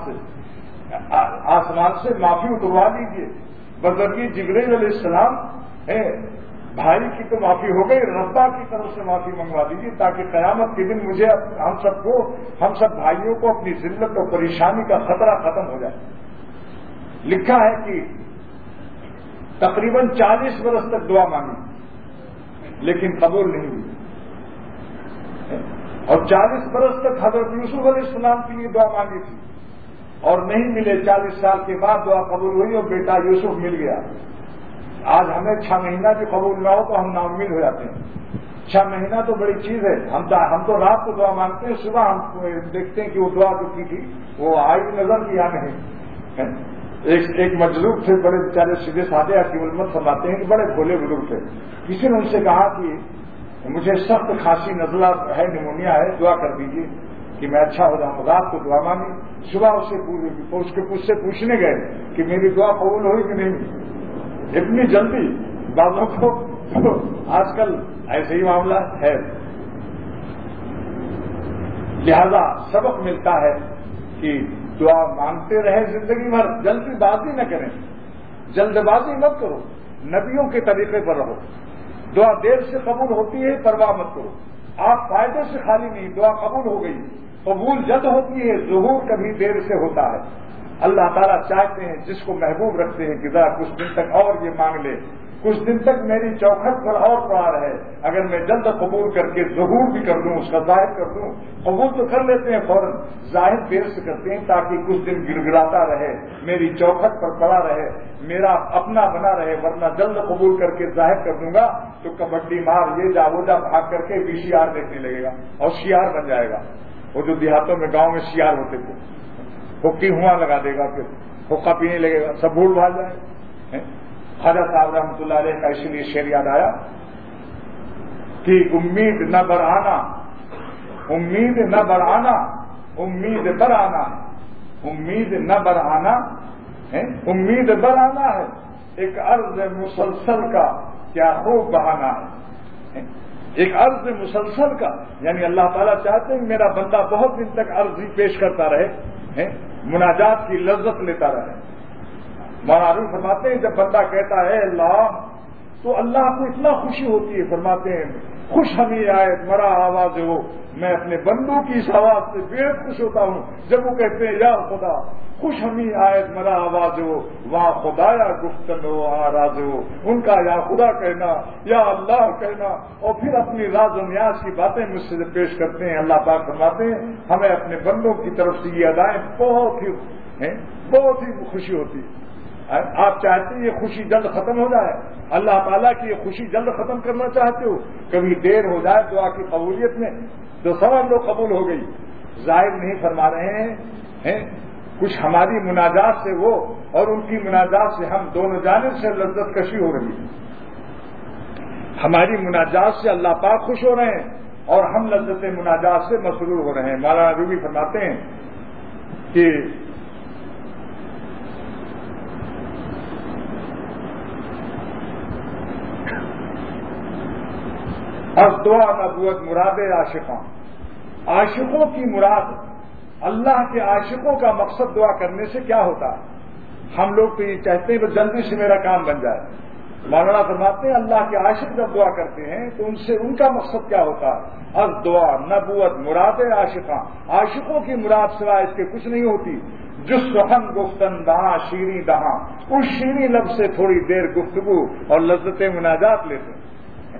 آسمان سے معافی اتروا دیجیے، بذریعہ جبریل علیہ السلام بھائی کی تو معافی ہو گئی، ربا کی طرف سے معافی منگوا دیجیے تاکہ قیامت کے دن مجھے ہم سب بھائیوں کو اپنی ذلت اور پریشانی کا خطرہ ختم ہو جائے۔ لکھا ہے کہ تقریباً 40 برس تک دعا مانگی لیکن قبول نہیں ہوئی، اور 40 برس تک حضرت یوسف علیہ السلام کے لیے دعا مانگی تھی اور نہیں ملے، 40 سال کے بعد دعا قبول ہوئی اور بیٹا یوسف مل گیا۔ آج ہمیں 6 مہینہ بھی قبول نہ ہو تو ہم نا امید ہو جاتے ہیں، 6 مہینہ تو بڑی چیز ہے، ہم تو رات کو دعا مانگتے ہیں، صبح ہم دیکھتے ہیں کہ وہ دعا جو کی تھی وہ آئی نظر کی یا نہیں۔ ایک مجلوب تھے، بڑے بیچارے سیدھے سادے حکیم الامت فرماتے ہیں کہ بڑے بھولے بزرگ تھے، کسی نے ان سے کہا کہ مجھے سخت کھانسی نزلہ ہے، نمونیا ہے، دعا کر دیجیے کہ میں اچھا ہو جاؤں۔ رات کو دعا مانگی، صبح اس سے پوچھنے گئے کہ میری دعا قبول ہوئی کہ نہیں، اتنی جلدی بعضوں کو تو آج کل ایسے ہی معاملہ ہے۔ لہذا سبق ملتا ہے کہ دعا مانگتے رہے زندگی بھر، جلدی بازی نہ کریں، جلد بازی مت کرو، نبیوں کے طریقے پر رہو، دعا دیر سے قبول ہوتی ہے پرواہ مت کرو، آپ فائدے سے خالی نہیں، دعا قبول ہو گئی، قبول جلد ہوتی ہے، ظہور کبھی دیر سے ہوتا ہے۔ اللہ تعالیٰ چاہتے ہیں جس کو محبوب رکھتے ہیں کہ ذرا کچھ دن تک اور یہ مانگ لے، کچھ دن تک میری چوکھٹ پر اور پڑا رہے، اگر میں جلد قبول کر کے ظہور بھی کر دوں، اس کا ظاہر کر دوں، قبول تو کر لیتے ہیں فوراً، ظاہر دیر سے کرتے ہیں تاکہ کچھ دن گڑگڑاتا رہے، میری چوکھٹ پر پڑا رہے، میرا اپنا بنا رہے، ورنہ جلد قبول کر کے ظاہر کر دوں گا تو کبڈی مار یہ جا وہ جا بھاگ کر کے VCR دیکھنے لگے گا اور شیار بن جائے گا، وہ جو دیہاتوں میں گاؤں میں شیار ہوتے تھے، حقی ہوا لگا دے گا، پھر حقہ پینے لگے گا، سب بھول بھال جائے۔ خواجہ صاحب رحمۃ اللہ علیہ کا اسی لیے شعر یاد آیا کہ امید نہ برآنا، امید نہ برآنا، امید برآنا، امید نہ برآنا، امید بڑھانا ہے، ایک عرض مسلسل کا کیا خوب بہانا ہے، ایک عرض مسلسل کا، یعنی اللہ تعالیٰ چاہتے ہیں میرا بندہ بہت دن تک عرض ہی پیش کرتا رہے، مناجات کی لذت لیتا رہے۔ مولانا فرماتے ہیں جب بندہ کہتا ہے اللہ، تو اللہ کو اتنا خوشی ہوتی ہے، فرماتے ہیں خوش ہمیں آئے مرا آواز ہو، میں اپنے بندوں کی اس آواز سے بے حد خوش ہوتا ہوں جب وہ کہتے ہیں یا خدا خوش ہمیں آئے مرا آواز ہو، وہاں خدا یا گفتن ہو آراز ہو، ان کا یا خدا کہنا یا اللہ کہنا، اور پھر اپنی راز و نیاز کی باتیں مجھ سے پیش کرتے ہیں۔ اللہ پاک فرماتے ہیں ہمیں اپنے بندوں کی طرف سے یہ ادائیں بہت ہی خوشی ہوتی ہے۔ آپ چاہتے ہیں یہ خوشی جلد ختم ہو جائے، اللہ تعالیٰ کی یہ خوشی جلد ختم کرنا چاہتے ہو، کبھی دیر ہو جائے دعا کی قبولیت میں تو سوا لوگ قبول ہو گئی، ظاہر نہیں فرما رہے ہیں کچھ ہماری مناجات سے وہ اور ان کی مناجات سے ہم دونوں جانب سے لذت کشی ہو رہی ہے، ہماری مناجات سے اللہ پاک خوش ہو رہے ہیں اور ہم لذت مناجات سے مسرور ہو رہے ہیں۔ مولانا رومی فرماتے ہیں کہ اور دعا نبوت مراد عاشقاں، عاشقوں کی مراد، اللہ کے عاشقوں کا مقصد دعا کرنے سے کیا ہوتا ہے؟ ہم لوگ تو یہ چاہتے ہیں کہ جلدی سے میرا کام بن جائے، مولانا فرماتے ہیں اللہ کے عاشق جب دعا کرتے ہیں تو ان سے ان کا مقصد کیا ہوتا ہے؟ اور دعا نبوت مراد عاشقاں، عاشقوں کی مراد سوائے اس کے کچھ نہیں ہوتی، جس سخن گفتن دہاں شیریں دہاں، اس شیریں لفظ سے تھوڑی دیر گفتگو اور لذت مناجات لیتے ہیں۔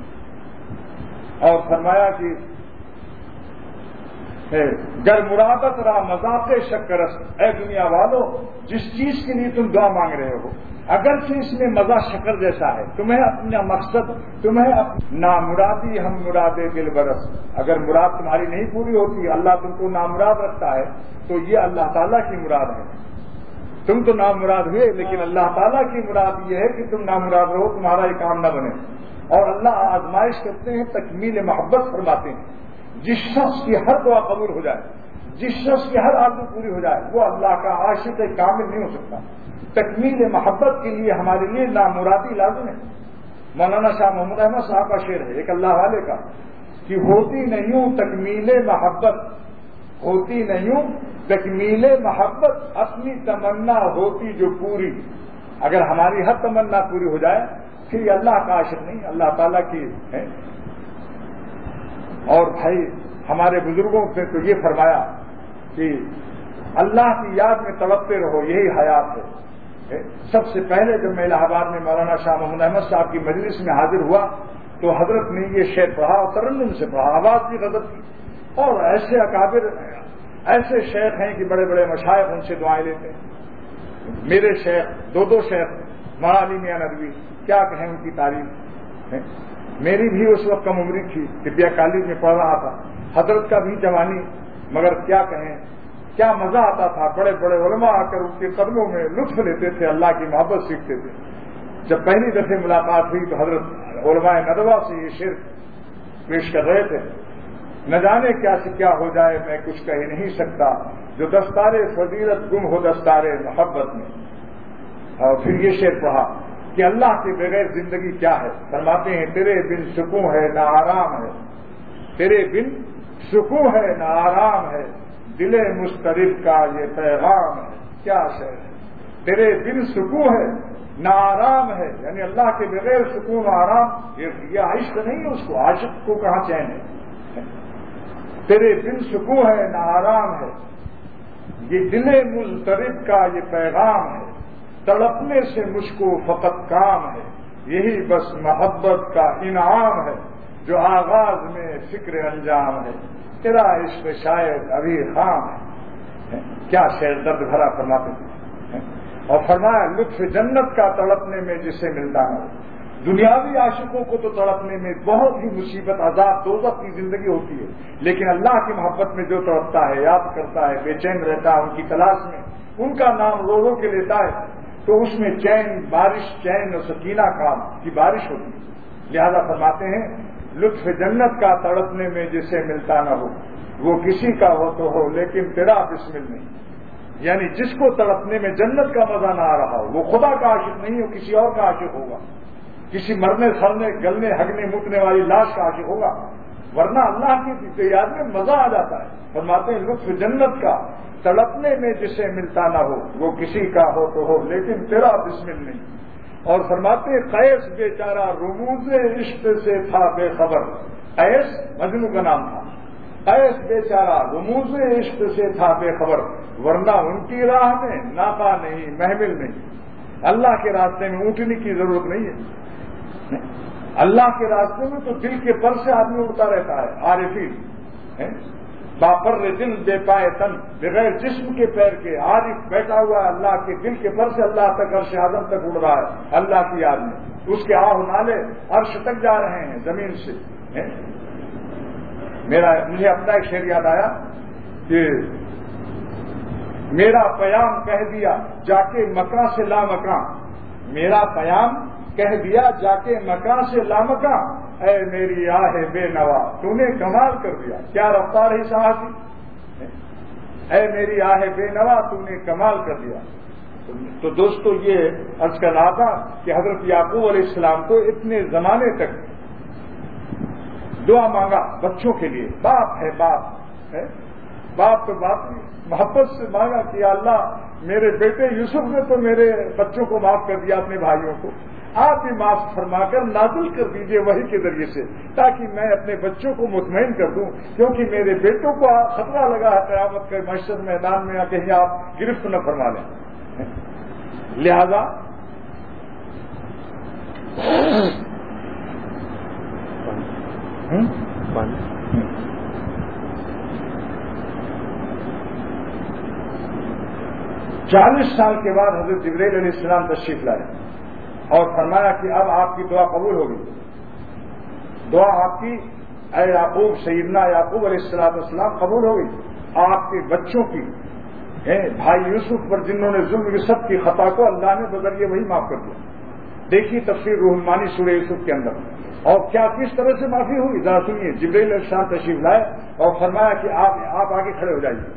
اور فرمایا کہ گر مرادت را مذاق شکرست، اے دنیا والو جس چیز کے لیے تم دعا مانگ رہے ہو اگرچہ اس میں مزہ شکر جیسا ہے، تمہیں اپنا مقصد، تمہیں نامرادی ہم مراد دل برس، اگر مراد تمہاری نہیں پوری ہوتی، اللہ تم کو نامراد رکھتا ہے تو یہ اللہ تعالیٰ کی مراد ہے، تم تو نامراد ہوئے لیکن اللہ تعالیٰ کی مراد یہ ہے کہ تم نامراد رہو، تمہارا یہ کام نہ بنے۔ اور اللہ آزمائش کرتے ہیں، تکمیل محبت فرماتے ہیں، جس شخص کی ہر دعا قبول ہو جائے، جس شخص کی ہر آرزو پوری ہو جائے وہ اللہ کا عاشق کامل نہیں ہو سکتا۔ تکمیل محبت کے لیے ہمارے لیے نامرادی لازم ہے۔ مولانا شاہ محمد احمد صاحب کا شعر ہے ایک اللہ والے کا کہ ہوتی نہیں تکمیل محبت، ہوتی نہیں تکمیل محبت، اپنی تمنا ہوتی جو پوری، اگر ہماری ہر تمنا پوری ہو جائے پھر یہ اللہ کا عاشق نہیں، اللہ تعالیٰ کی ہے۔ اور بھائی ہمارے بزرگوں نے تو یہ فرمایا کہ اللہ کی یاد میں تڑپتے رہو، یہی حیات ہے۔ سب سے پہلے جب میں الہ آباد میں مولانا شاہ محمد احمد صاحب کی مجلس میں حاضر ہوا تو حضرت نے یہ شعر پڑھا اور ترنم سے پڑھا، آواز بھی غضب کی، اور ایسے اکابر ایسے شیخ ہیں کہ بڑے بڑے مشائخ ان سے دعائیں لیتے ہیں۔ میرے شیخ دو شیخ مولانا علی میاں ندوی، کیا کہیں ان کی تعریف، میری بھی اس وقت کم عمری تھی، طبیہ کالج میں پڑھ رہا تھا، حضرت کا بھی جوانی، مگر کیا کہیں کیا مزہ آتا تھا، بڑے بڑے علماء آ کر ان کے قدموں میں لطف لیتے تھے، اللہ کی محبت سیکھتے تھے۔ جب پہلی دفعہ ملاقات ہوئی تو حضرت علماء ندوہ سے یہ شعر پیش کر رہے تھے، نہ جانے کیا سے کیا ہو جائے میں کچھ کہہ نہیں سکتا، جو دستار فضیلت گم ہو دستار محبت میں۔ اور پھر یہ شعر پڑھا کہ اللہ کے بغیر زندگی کیا ہے، فرماتے ہیں تیرے بن سکون ہے نہ آرام ہے، تیرے بن سکون ہے نہ آرام ہے، دل مضطرب کا یہ پیغام ہے۔ کیا شعر ہے، تیرے بن سکون ہے نہ آرام ہے، یعنی اللہ کے بغیر سکون و آرام، یہ عشق نہیں ہے، اس کو عاشق کو کہاں چین ہے۔ تیرے بن سکون ہے نہ آرام ہے، یہ دل مضطرب کا یہ پیغام ہے، تڑپنے سے مجھ کو فقط کام ہے، یہی بس محبت کا انعام ہے، جو آغاز میں فکر انجام ہے، تیرا عشق شاید ابھی خام ہے۔ کیا شعر درد بھرا فرماتے ہیں۔ اور فرمایا لطف جنت کا تڑپنے میں جسے ملتا ہے، دنیاوی عاشقوں کو تو تڑپنے میں بہت ہی مصیبت عذاب دوزخ کی زندگی ہوتی ہے، لیکن اللہ کی محبت میں جو تڑپتا ہے، یاد کرتا ہے، بے چین رہتا ہے، ان کی تلاش میں ان کا نام رو رو کے لیتا ہے، تو اس میں چین بارش، چین اور سکینہ کی بارش ہوتی ہے۔ لہذا فرماتے ہیں لطف جنت کا تڑپنے میں جسے ملتا نہ ہو، وہ کسی کا ہو تو ہو لیکن تیرا بسمل نہیں۔ یعنی جس کو تڑپنے میں جنت کا مزہ نہ آ رہا ہو وہ خدا کا عاشق نہیں ہو، کسی اور کا عاشق ہوگا، کسی مرنے سڑنے گلنے ہگنے مٹنے والی لاش کا عاشق ہوگا، ورنہ اللہ کی یاد میں مزہ آ جاتا ہے۔ فرماتے ہیں لطف جنت کا تڑپنے میں جسے ملتا نہ ہو وہ کسی کا ہو تو ہو لیکن تیرا بسمل نہیں۔ اور فرماتے ہیں قیس بیچارہ رموز عشق سے تھا بے خبر، قیس مجنوں کا نام تھا، قیس بیچارہ رموز عشق سے تھا بے خبر، ورنہ ان کی راہ میں ناقہ نہیں محمل نہیں۔ اللہ کے راستے میں اونٹنے کی ضرورت نہیں ہے، اللہ کے راستے میں تو دل کے پر سے آدمی اڑتا رہتا ہے۔ عارفین باپر دل بے پائے تن، بغیر جسم کے پیر کے عارف بیٹھا ہوا ہے اللہ کے دل کے پر سے اللہ تک عرش اعظم تک اڑ رہا ہے اللہ کی یاد میں، اس کے آہ نالے عرش تک جا رہے ہیں زمین سے۔ مجھے اپنا ایک شعر یاد آیا کہ میرا پیام کہہ دیا جا کے مکاں سے لامکاں، میرا پیام کہہ دیا جا کے مکاں سے لامکاں، اے میری آہ بے نوا تو نے کمال کر دیا۔ کیا رفتار ہے صحابی، اے میری آہ بے نوا تو نے کمال کر دیا۔ تو دوستو یہ عرض کر رہا تھا کہ حضرت یعقوب علیہ السلام کو اتنے زمانے تک دعا مانگا بچوں کے لیے، باپ ہے باپ ہے، باپ تو باپ نہیں، محبت سے مانگا کہ یا اللہ میرے بیٹے یوسف نے تو میرے بچوں کو معاف کر دیا، اپنے بھائیوں کو آپ بھی معاف فرما کر نازل کر دیجئے وحی کے ذریعے سے، تاکہ میں اپنے بچوں کو مطمئن کر دوں، کیونکہ میرے بیٹوں کو خطرہ لگا ہے قیامت کے محشر میدان میں کہیں آپ گرفت نہ فرما لیں۔ لہذا چالیس سال کے بعد حضرت جبرائیل علیہ السلام تشریف لائے اور فرمایا کہ اب آپ کی دعا قبول ہوگی، دعا آپ کی اے یعقوب سیدنا یعقوب علیہ السلام قبول ہوگی، آپ کے بچوں کی بھائی یوسف پر جنہوں نے ظلم کی سب کی خطا کو اللہ نے بذریعہ وہی معاف کر دیا۔ دیکھیے تفسیر روح المانی سورہ یوسف کے اندر، اور کیا کس طرح سے معافی ہوئی ذرا سنیے۔ جبرائیل علیہ السلام تشریف لائے اور فرمایا کہ آپ آگے کھڑے ہو جائیے۔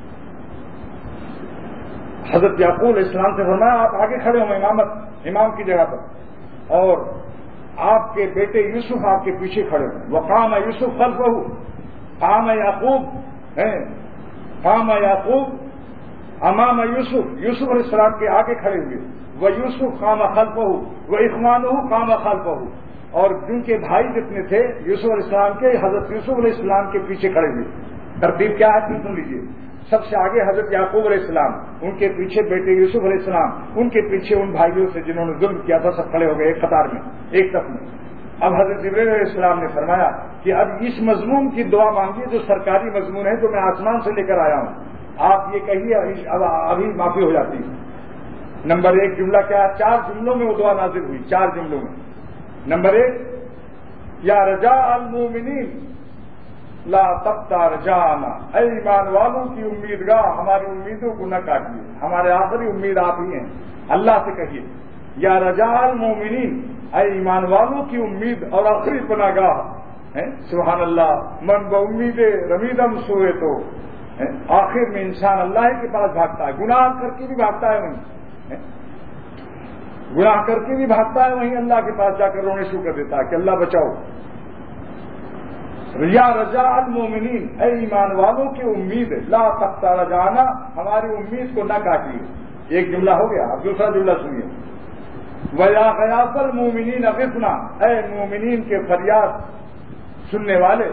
حضرت یعقوب علیہ السلام سے فرمایا آپ آگے کھڑے ہوں امام کی جگہ پر، اور آپ کے بیٹے یوسف آپ کے پیچھے کھڑے ہوں۔ وقام یوسف خلفہ، قام یعقوب امام یوسف علیہ السلام کے آگے کھڑے ہوئے، وہ یوسف قام خلفہ وہ اخوانہ قام خلفہ، اور جن کے بھائی جتنے تھے یوسف علیہ السلام کے حضرت یوسف علیہ السلام کے پیچھے کھڑے ہوئے۔ ترتیب کیا ہے سن لیجیے، سب سے آگے حضرت یعقوب علیہ السلام، ان کے پیچھے بیٹے یوسف علیہ السلام، ان کے پیچھے ان بھائیوں سے جنہوں نے ظلم کیا تھا سب کھڑے ہو گئے ایک قطار میں ایک صف میں۔ اب حضرت جبرائیل علیہ السلام نے فرمایا کہ اب اس مضمون کی دعا مانگیے جو سرکاری مضمون ہے جو میں آسمان سے لے کر آیا ہوں، آپ یہ کہیے ابھی معافی ہو جاتی ہے۔ نمبر ایک جملہ کیا ہے، 4 جملوں میں وہ دعا نازل ہوئی، 4 جملوں میں۔ نمبر 1 یا رجاء المومنین لا تقطع رجاءنا، اے ایمان والوں کی امیدگاہ ہماری امیدوں کو نہ کاٹیے، ہمارے آخری امید آپ ہی ہیں، اللہ سے کہیے یا رجاء المومنین، اے ایمان والوں کی امید اور آخری پناہ گاہ ہے۔ سبحان اللہ، من بامید رمیدم سوئے تو آخر میں انسان اللہ کے پاس بھاگتا ہے، گناہ کر کے بھی بھاگتا ہے وہیں، گناہ کر کے بھی بھاگتا ہے وہیں اللہ کے پاس جا کر رونے شروع کر دیتا ہے کہ اللہ بچاؤ۔ یا رجاء المومنین، اے ایمان والوں کی امید لا تقطع رجانا، ہماری امید کو نہ کاٹیے۔ ایک جملہ ہو گیا، اب دوسرا جملہ سنیے، وَيَا غَيَاثَ الْمُؤْمِنِينَ اغِثْنَا، اے مومنین کے فریاد سننے والے،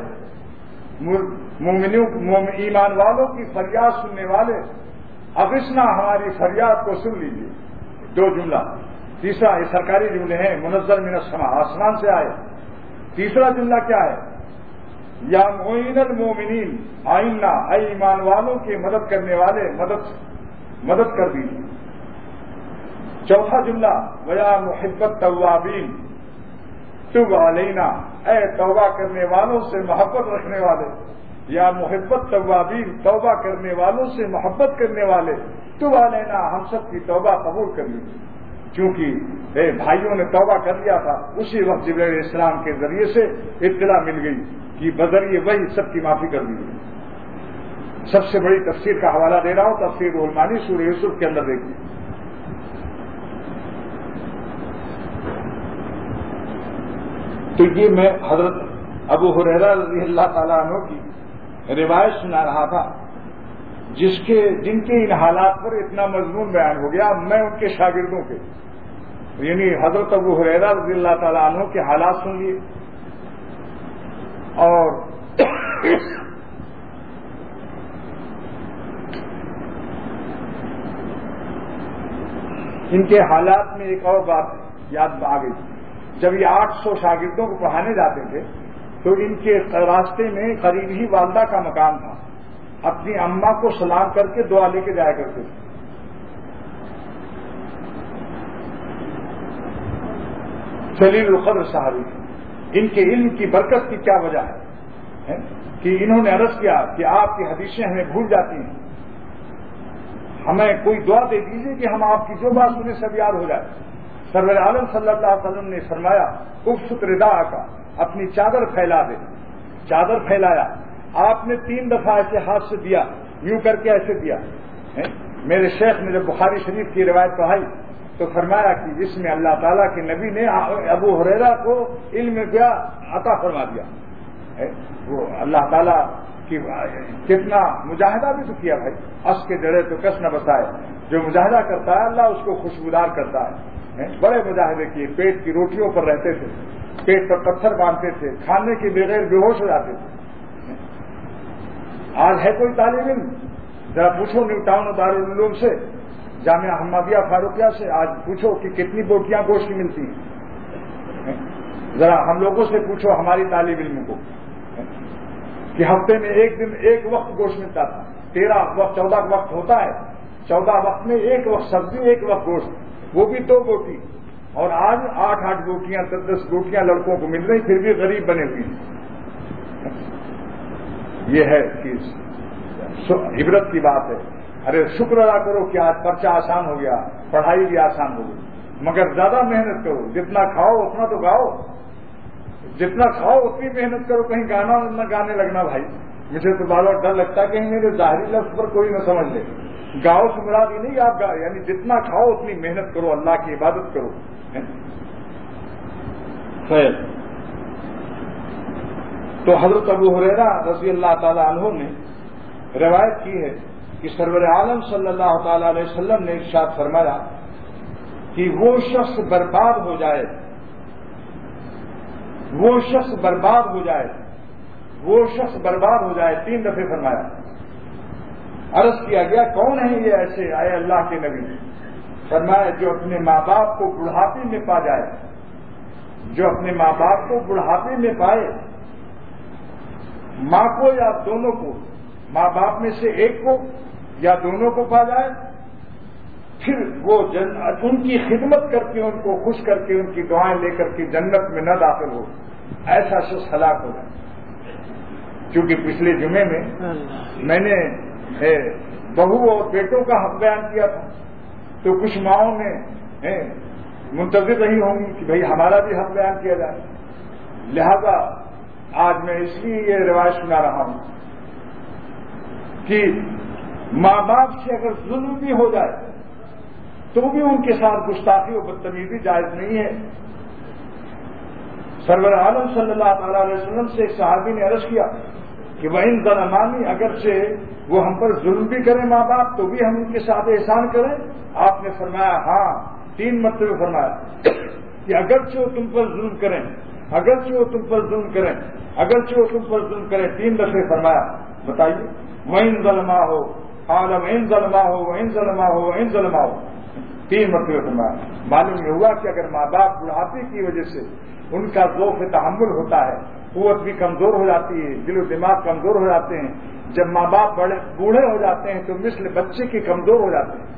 ایمان والوں کی فریاد سننے والے، اغثنا ہماری فریاد کو سن لیجیے۔ 2 جملہ۔ تیسرا، یہ سرکاری جملے ہیں، منزل من السماء، آسمان سے آئے۔ تیسرا جملہ کیا ہے، یا معین المومنین آئینہ، اے ایمان والوں کی مدد کرنے والے مدد کر دیجیے۔ چوتھا جملہ، ویا محبت توابین تب علینا، اے توبہ کرنے والوں سے محبت رکھنے والے، یا محبت توابین، توبہ کرنے والوں سے محبت کرنے والے، تب علینا، ہم سب کی توبہ قبول کر لیجیے۔ چونکہ بھائیوں نے توبہ کر لیا تھا، اسی وقت جبرائیل علیہ السلام کے ذریعے سے اطلاع مل گئی کہ بذریعہ وہی سب کی معافی کر دی گئی۔ سب سے بڑی تفسیر کا حوالہ دے رہا ہوں، تفسیر روح المعانی سورہ یوسف کے اندر دیکھیے. تو یہ میں حضرت ابو ہریرہ رضی اللہ تعالیٰ عنہ کی روایت سنا رہا تھا، جن کے ان حالات پر اتنا مضمون بیان ہو گیا. میں ان کے شاگردوں کے یعنی حضرت ابو ہریرہ رضی اللہ تعالیٰ عنہ کے حالات سن لیے، اور ان کے حالات میں ایک اور بات یاد آ گئی. جب یہ 800 شاگردوں کو پڑھانے جاتے تھے تو ان کے راستے میں قریب ہی والدہ کا مکان تھا. اپنی اماں کو سلام کر کے دعا لے کے جایا کرتے تھے. جلیل القدر صحابی، ان کے علم کی برکت کی کیا وجہ ہے کہ انہوں نے عرض کیا کہ آپ کی حدیثیں ہمیں بھول جاتی ہیں، ہمیں کوئی دعا دے دیجیے کہ ہم آپ کی جو بات سنیں سب یاد ہو جائے. سرور عالم صلی اللہ علیہ وسلم نے فرمایا ابسط رداءک کا، اپنی چادر پھیلا دے. چادر پھیلایا، آپ نے 3 دفعہ ایسے ہاتھ سے دیا، یوں کر کے ایسے دیا. میرے شیخ نے جب بخاری شریف کی روایت پڑھائی تو فرمایا کہ اس میں اللہ تعالیٰ کے نبی نے ابو ہریرہ کو علم کیا عطا فرما دیا. وہ اللہ تعالیٰ کی کتنا مجاہدہ بھی تو کیا بھائی. اس کے جڑے تو کس نہ بتائے، جو مجاہدہ کرتا ہے اللہ اس کو خوشبودار کرتا ہے. بڑے مجاہدے کیے، پیٹ کی روٹیوں پر رہتے تھے، پیٹ پر پتھر باندھتے تھے، کھانے کے بغیر بے ہوش ہو جاتے تھے. آج ہے کوئی طالب علم، ذرا پوچھو نیو ٹاؤن دارالعلوم سے، جامعہ حمادیہ فاروقیہ سے، آج پوچھو کہ کتنی بوٹیاں گوشت کی ملتی ہیں. ذرا ہم لوگوں سے پوچھو ہماری طالب علم کو کہ ہفتے میں ایک دن ایک وقت گوشت ملتا تھا. 13 وقت 14 وقت ہوتا ہے، 14 وقت میں ایک وقت سبزی ایک وقت گوشت، وہ بھی 2 بوٹی. اور آج 8 بوٹیاں 10 بوٹیاں لڑکوں کو مل رہی، پھر بھی غریب بنے ہوئے. یہ ہے کہ عبرت کی بات ہے. ارے شکر ادا کرو کہ آج پرچہ آسان ہو گیا، پڑھائی بھی آسان ہو گئی، مگر زیادہ محنت کرو. جتنا کھاؤ اتنا تو گاؤ، جتنا کھاؤ اتنی محنت کرو. کہیں گانا نہ گانے لگنا بھائی. مجھے تو بار بار ڈر لگتا ہے کہیں میرے ظاہری لفظ پر کوئی نہ سمجھ لے. گاؤ سے مراد ہی نہیں آپ گاؤ، یعنی جتنا کھاؤ اتنی محنت کرو، اللہ کی عبادت کرو. خیر، تو حضرت ابو ہریرہ رضی اللہ تعالی عنہ نے روایت کی ہے کہ سرور عالم صلی اللہ تعالی علیہ وسلم نے ارشاد فرمایا کہ وہ شخص برباد ہو جائے، وہ شخص برباد ہو جائے، وہ شخص برباد ہو جائے. 3 دفعے فرمایا. عرض کیا گیا کون ہے یہ ایسے آئے اللہ کے نبی؟ فرمایا جو اپنے ماں باپ کو بڑھاپے میں پا جائے، جو اپنے ماں باپ کو بڑھاپے میں پائے، ماں کو یا دونوں کو، ماں باپ میں سے ایک کو یا دونوں کو پا جائے، پھر وہ ان کی خدمت کر کے ان کو خوش کر کے ان کی دعائیں لے کر کے جنت میں نہ داخل ہو، ایسا شخص ہلاک ہو جائے. کیونکہ پچھلے جمعے میں نے بہو اور بیٹوں کا حق بیان کیا تھا، تو کچھ ماؤں نے منتظر رہی ہوں گی کہ بھئی ہمارا بھی حق بیان کیا جائے. لہذا آج میں اس لیے یہ روایت سنا رہا ہوں کہ ماں باپ سے اگر ظلم بھی ہو جائے تو بھی ان کے ساتھ گستاخی اور بدتمیزی جائز نہیں ہے. سرور عالم صلی اللہ تعالی علیہ وسلم سے ایک صحابی نے عرض کیا کہ وہ ان ظلمانی، اگرچہ وہ ہم پر ظلم بھی کریں ماں باپ تو بھی ہم ان کے ساتھ احسان کریں. آپ نے فرمایا ہاں، 3 مرتبہ فرمایا کہ اگرچہ وہ تم پر ظلم کریں، اگرچہ وہ تم پر ظلم کریں، اگرچہ وہ تم پر ظلم کریں. 3 دفعے فرمایا. بتائیے، وَإِن ظَلَمَا ہو، قَالَ وَإِن ظَلَمَا ہو وَإِن ظَلَمَا ہو وَإِن ظَلَمَا ہو، 3 مرتبہ فرمایا. معلوم یہ ہوا کہ اگر ماں باپ بڑھاپے کی وجہ سے ان کا ذوق تحمل ہوتا ہے، قوت بھی کمزور ہو جاتی ہے، دل و دماغ کمزور ہو جاتے ہیں. جب ماں باپ بوڑھے ہو جاتے ہیں تو مثل بچے کے کمزور ہو جاتے ہیں.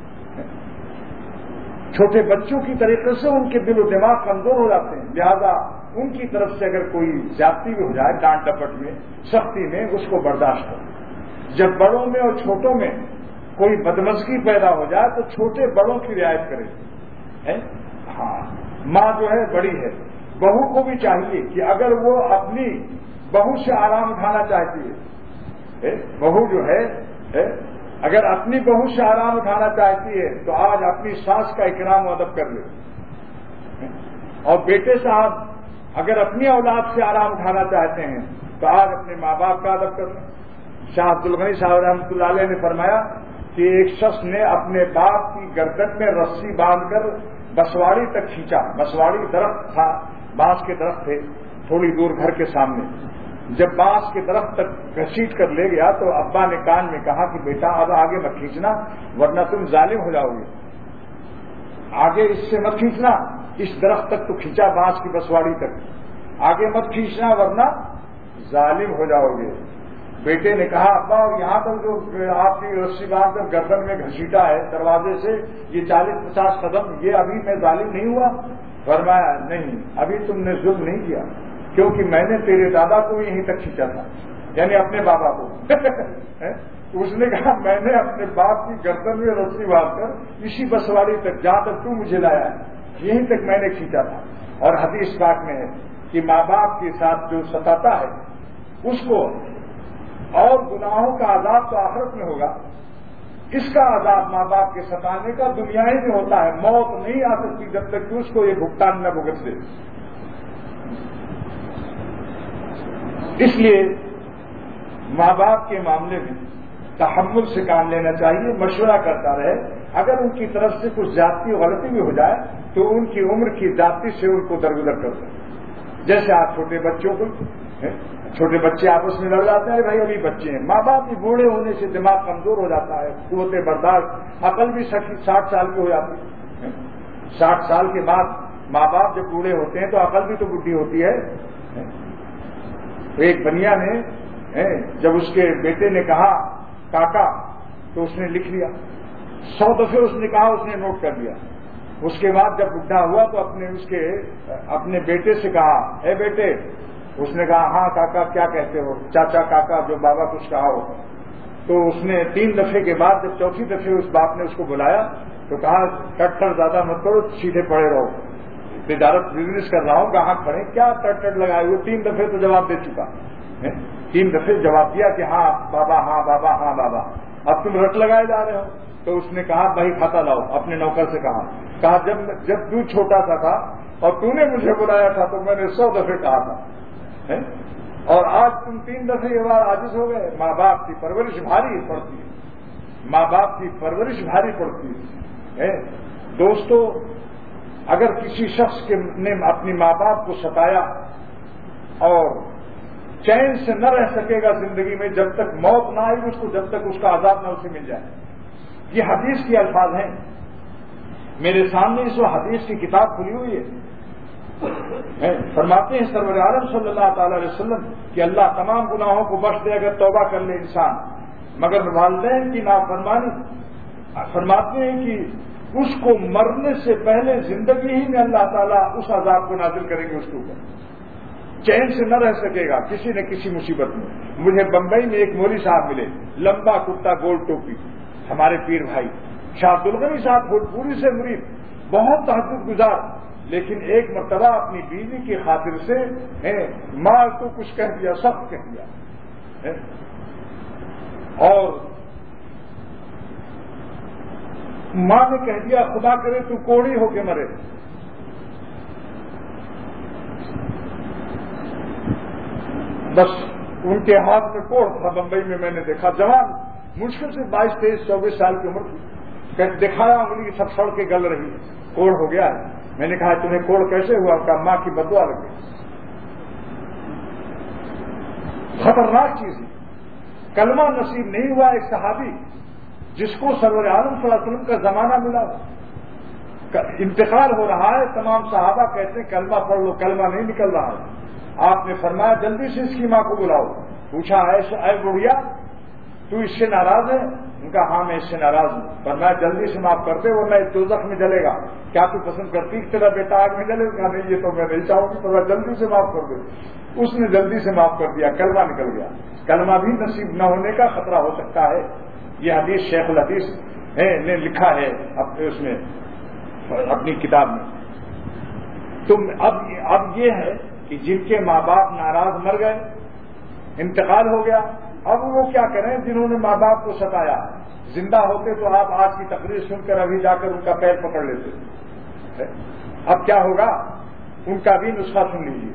چھوٹے بچوں کی طریقے سے ان کے دل و دماغ کمزور ہو جاتے ہیں. لہذا ان کی طرف سے اگر کوئی زیادتی بھی ہو جائے، ڈانٹ ڈپٹ میں، سختی میں، اس کو برداشت کرو. جب بڑوں میں اور چھوٹوں میں کوئی بدمزگی پیدا ہو جائے تو چھوٹے بڑوں کی رعایت کرے. ہاں، ماں جو ہے بڑی ہے، بہو کو بھی چاہیے کہ اگر وہ اپنی بہو سے آرام اٹھانا چاہتی ہے بہو جو ہے اگر اپنی بہو سے آرام اٹھانا چاہتی ہے تو آج اپنی ساس کا اکرام و ادب کر لے، اور بیٹے صاحب اگر اپنی اولاد سے آرام اٹھانا چاہتے ہیں تو آج اپنے ماں باپ کا ادب کر لیں۔ شاہ عبد الغنی صاحب رحمۃ اللہ علیہ نے فرمایا کہ ایک شخص نے اپنے باپ کی گردن میں رسی باندھ کر بسواڑی تک کھینچا۔ بسواڑی درخت تھا، بانس کے درخت تھے تھوڑی دور گھر کے سامنے۔ جب بانس کے درخت تک گھسیٹ کر لے گیا تو ابا نے کان میں کہا کہ بیٹا اب آگے مت کھینچنا ورنہ تم ظالم ہو جاؤ گے، آگے اس سے مت کھینچنا، اس درخت تک تو کھینچا بانس کی بسواڑی تک، آگے مت کھینچنا ورنہ ظالم ہو جاؤ گے۔ بیٹے نے کہا ابا یہاں تک جو آپ کی رسی باندھ کر گردن میں گھسیٹا ہے دروازے سے، یہ 40-50 قدم، یہ ابھی میں ظالم نہیں ہوا؟ فرمایا نہیں، ابھی تم نے ظلم نہیں کیا، کیونکہ میں نے تیرے دادا کو یہیں تک کھینچا تھا، یعنی اپنے بابا کو۔ اس نے کہا میں نے اپنے باپ کی گردن میں رسی باندھ کر اسی بسواڑی تک جہاں تک تو مجھے لایا ہے یہیں تک میں نے کھینچا تھا۔ اور حدیث پاک میں ہے کہ ماں باپ کے ساتھ جو ستاتا ہے اس کو، اور گناہوں کا عذاب تو آخرت میں ہوگا، اس کا عذاب ماں باپ کے ستانے کا دنیا ہی میں ہوتا ہے، موت نہیں آ سکتی جب تک کہ اس کو یہ بھگتان نہ بھگت دے۔ اس لیے ماں باپ کے معاملے میں تحمل سے کام لینا چاہیے، مشورہ کرتا رہے، اگر ان کی طرف سے کچھ ذاتی غلطی بھی ہو جائے تو ان کی عمر کی ذاتی سے ان کو درگزر کر دیں۔ جیسے آپ چھوٹے بچوں کو، چھوٹے بچے آپس میں لڑ جاتے ہیں، بھائی ابھی بچے ہیں، ماں باپ بھی بوڑھے ہونے سے دماغ کمزور ہو جاتا ہے، قوت برداشت، عقل بھی 60 سال کی ہو جاتی ہے۔ 60 سال کے بعد ماں باپ جب بوڑھے ہوتے ہیں تو عقل بھی تو بڈھی ہوتی ہے۔ تو ایک بنیا نے جب اس کے بیٹے نے کہا کاکا تو اس نے لکھ لیا، 100 دفعے اس نے کہا، اس نے نوٹ کر لیا۔ اس کے بعد جب بڈھا ہوا تو اپنے بیٹے سے کہا اے بیٹے، اس نے کہا ہاں کاکا کیا کہتے ہو، چاچا کاکا جو بابا کچھ کہا ہو۔ تو اس نے 3 دفعے کے بعد جب چوتھی دفعے اس باپ نے اس کو بلایا تو کہا ٹٹ زیادہ مت کرو، سیدھے پڑے رہو، تجارت بزنس کر رہا ہوں، کہاں کھڑے کیا ٹٹ لگائے ہوئے، 3 دفعے تو جواب دے چکا، 3 دفعے جواب دیا کہ ہاں بابا ہاں بابا ہاں بابا، اب تم رٹ لگائے جا رہے ہو۔ تو اس نے کہا بھائی کھاتا لاؤ، اپنے نوکر سے کہا جب تو چھوٹا سا تھا اور تو نے مجھے بلایا تھا تو میں نے 100 دفعے کہا تھا، اور آج تم 3 دفعے یہ بار عاجز ہو گئے۔ ماں باپ کی پرورش بھاری پڑتی ہے، ماں باپ کی پرورش بھاری پڑتی ہے۔ دوستو، اگر کسی شخص نے اپنی ماں باپ کو ستایا اور چین سے نہ رہ سکے گا زندگی میں جب تک موت نہ آئی اس کو، جب تک اس کا عذاب نہ اسے مل جائے، یہ حدیث کے الفاظ ہیں۔ میرے سامنے اس وقت حدیث کی کتاب کھلی ہوئی ہے، فرماتے ہیں سرور عالم صلی اللہ تعالی علیہ وسلم کہ اللہ تمام گناہوں کو بخش دے اگر توبہ کر لے انسان، مگر والدین کی نافرمانی، فرماتے ہیں کہ اس کو مرنے سے پہلے زندگی ہی میں اللہ تعالیٰ اس عذاب کو نازل کریں گے، اس کے اوپر چین سے نہ رہ سکے گا کسی نہ کسی مصیبت میں۔ مجھے بمبئی میں ایک مولوی صاحب ملے، لمبا کرتا گول ٹوپی، ہمارے پیر بھائی شاہ عبد الغنی صاحب بھوجپوری سے مرید، بہت تحجد گزار، لیکن ایک مرتبہ اپنی بیوی کی خاطر سے ماں کو کچھ کہہ دیا، سخت کہہ دیا، اور ماں نے کہہ دیا خدا کرے تو کوڑی ہو کے مرے۔ بس ان کے ہاتھ میں کوڑ تھا، بمبئی میں میں نے دیکھا، جوان مشکل سے 22, 23, 24 سال کی عمر کی، دکھایا انگلی سب سڑ کے گل رہی، کوڑ ہو گیا ہے۔ میں نے کہا تمہیں کوڑ کیسے ہوا؟ کہا ماں کی بددعا لگ گئی۔ خطرناک چیز ہے، کلمہ نصیب نہیں ہوا ایک صحابی جس کو سرور عالم صلی اللہ علیہ وسلم کا زمانہ ملا، انتقال ہو رہا ہے، تمام صحابہ کہتے ہیں کلمہ پڑھ لو، کلمہ نہیں نکل رہا ہے۔ آپ نے فرمایا جلدی سے اس کی ماں کو بلاؤ۔ پوچھا اے بڑھیا تو اس سے ناراض ہے؟ ان کا ہاں میں اس سے ناراض ہوں۔ فرمایا جلدی سے معاف کر دے ورنہ دوزخ میں جلے گا۔ کیا تو پسند کرتی کہ تیرا بیٹا آگ میں جلے؟ کہا نہیں یہ تو میں نہیں چاہوں گی، تو جلدی سے معاف کر دے۔ اس نے جلدی سے معاف کر دیا، کلمہ نکل گیا۔ کلمہ بھی نصیب نہ ہونے کا خطرہ ہو سکتا ہے، یہ حدیث شیخ الحدیث نے لکھا ہے اس میں اپنی کتاب میں۔ تو اب یہ ہے کہ جن کے ماں باپ ناراض مر گئے، انتقال ہو گیا، اب وہ کیا کریں جنہوں نے ماں باپ کو ستایا؟ زندہ ہوتے تو آپ آج کی تقریر سن کر ابھی جا کر ان کا پیر پکڑ لیتے. اب کیا ہوگا؟ ان کا بھی نسخہ سن لیجیے.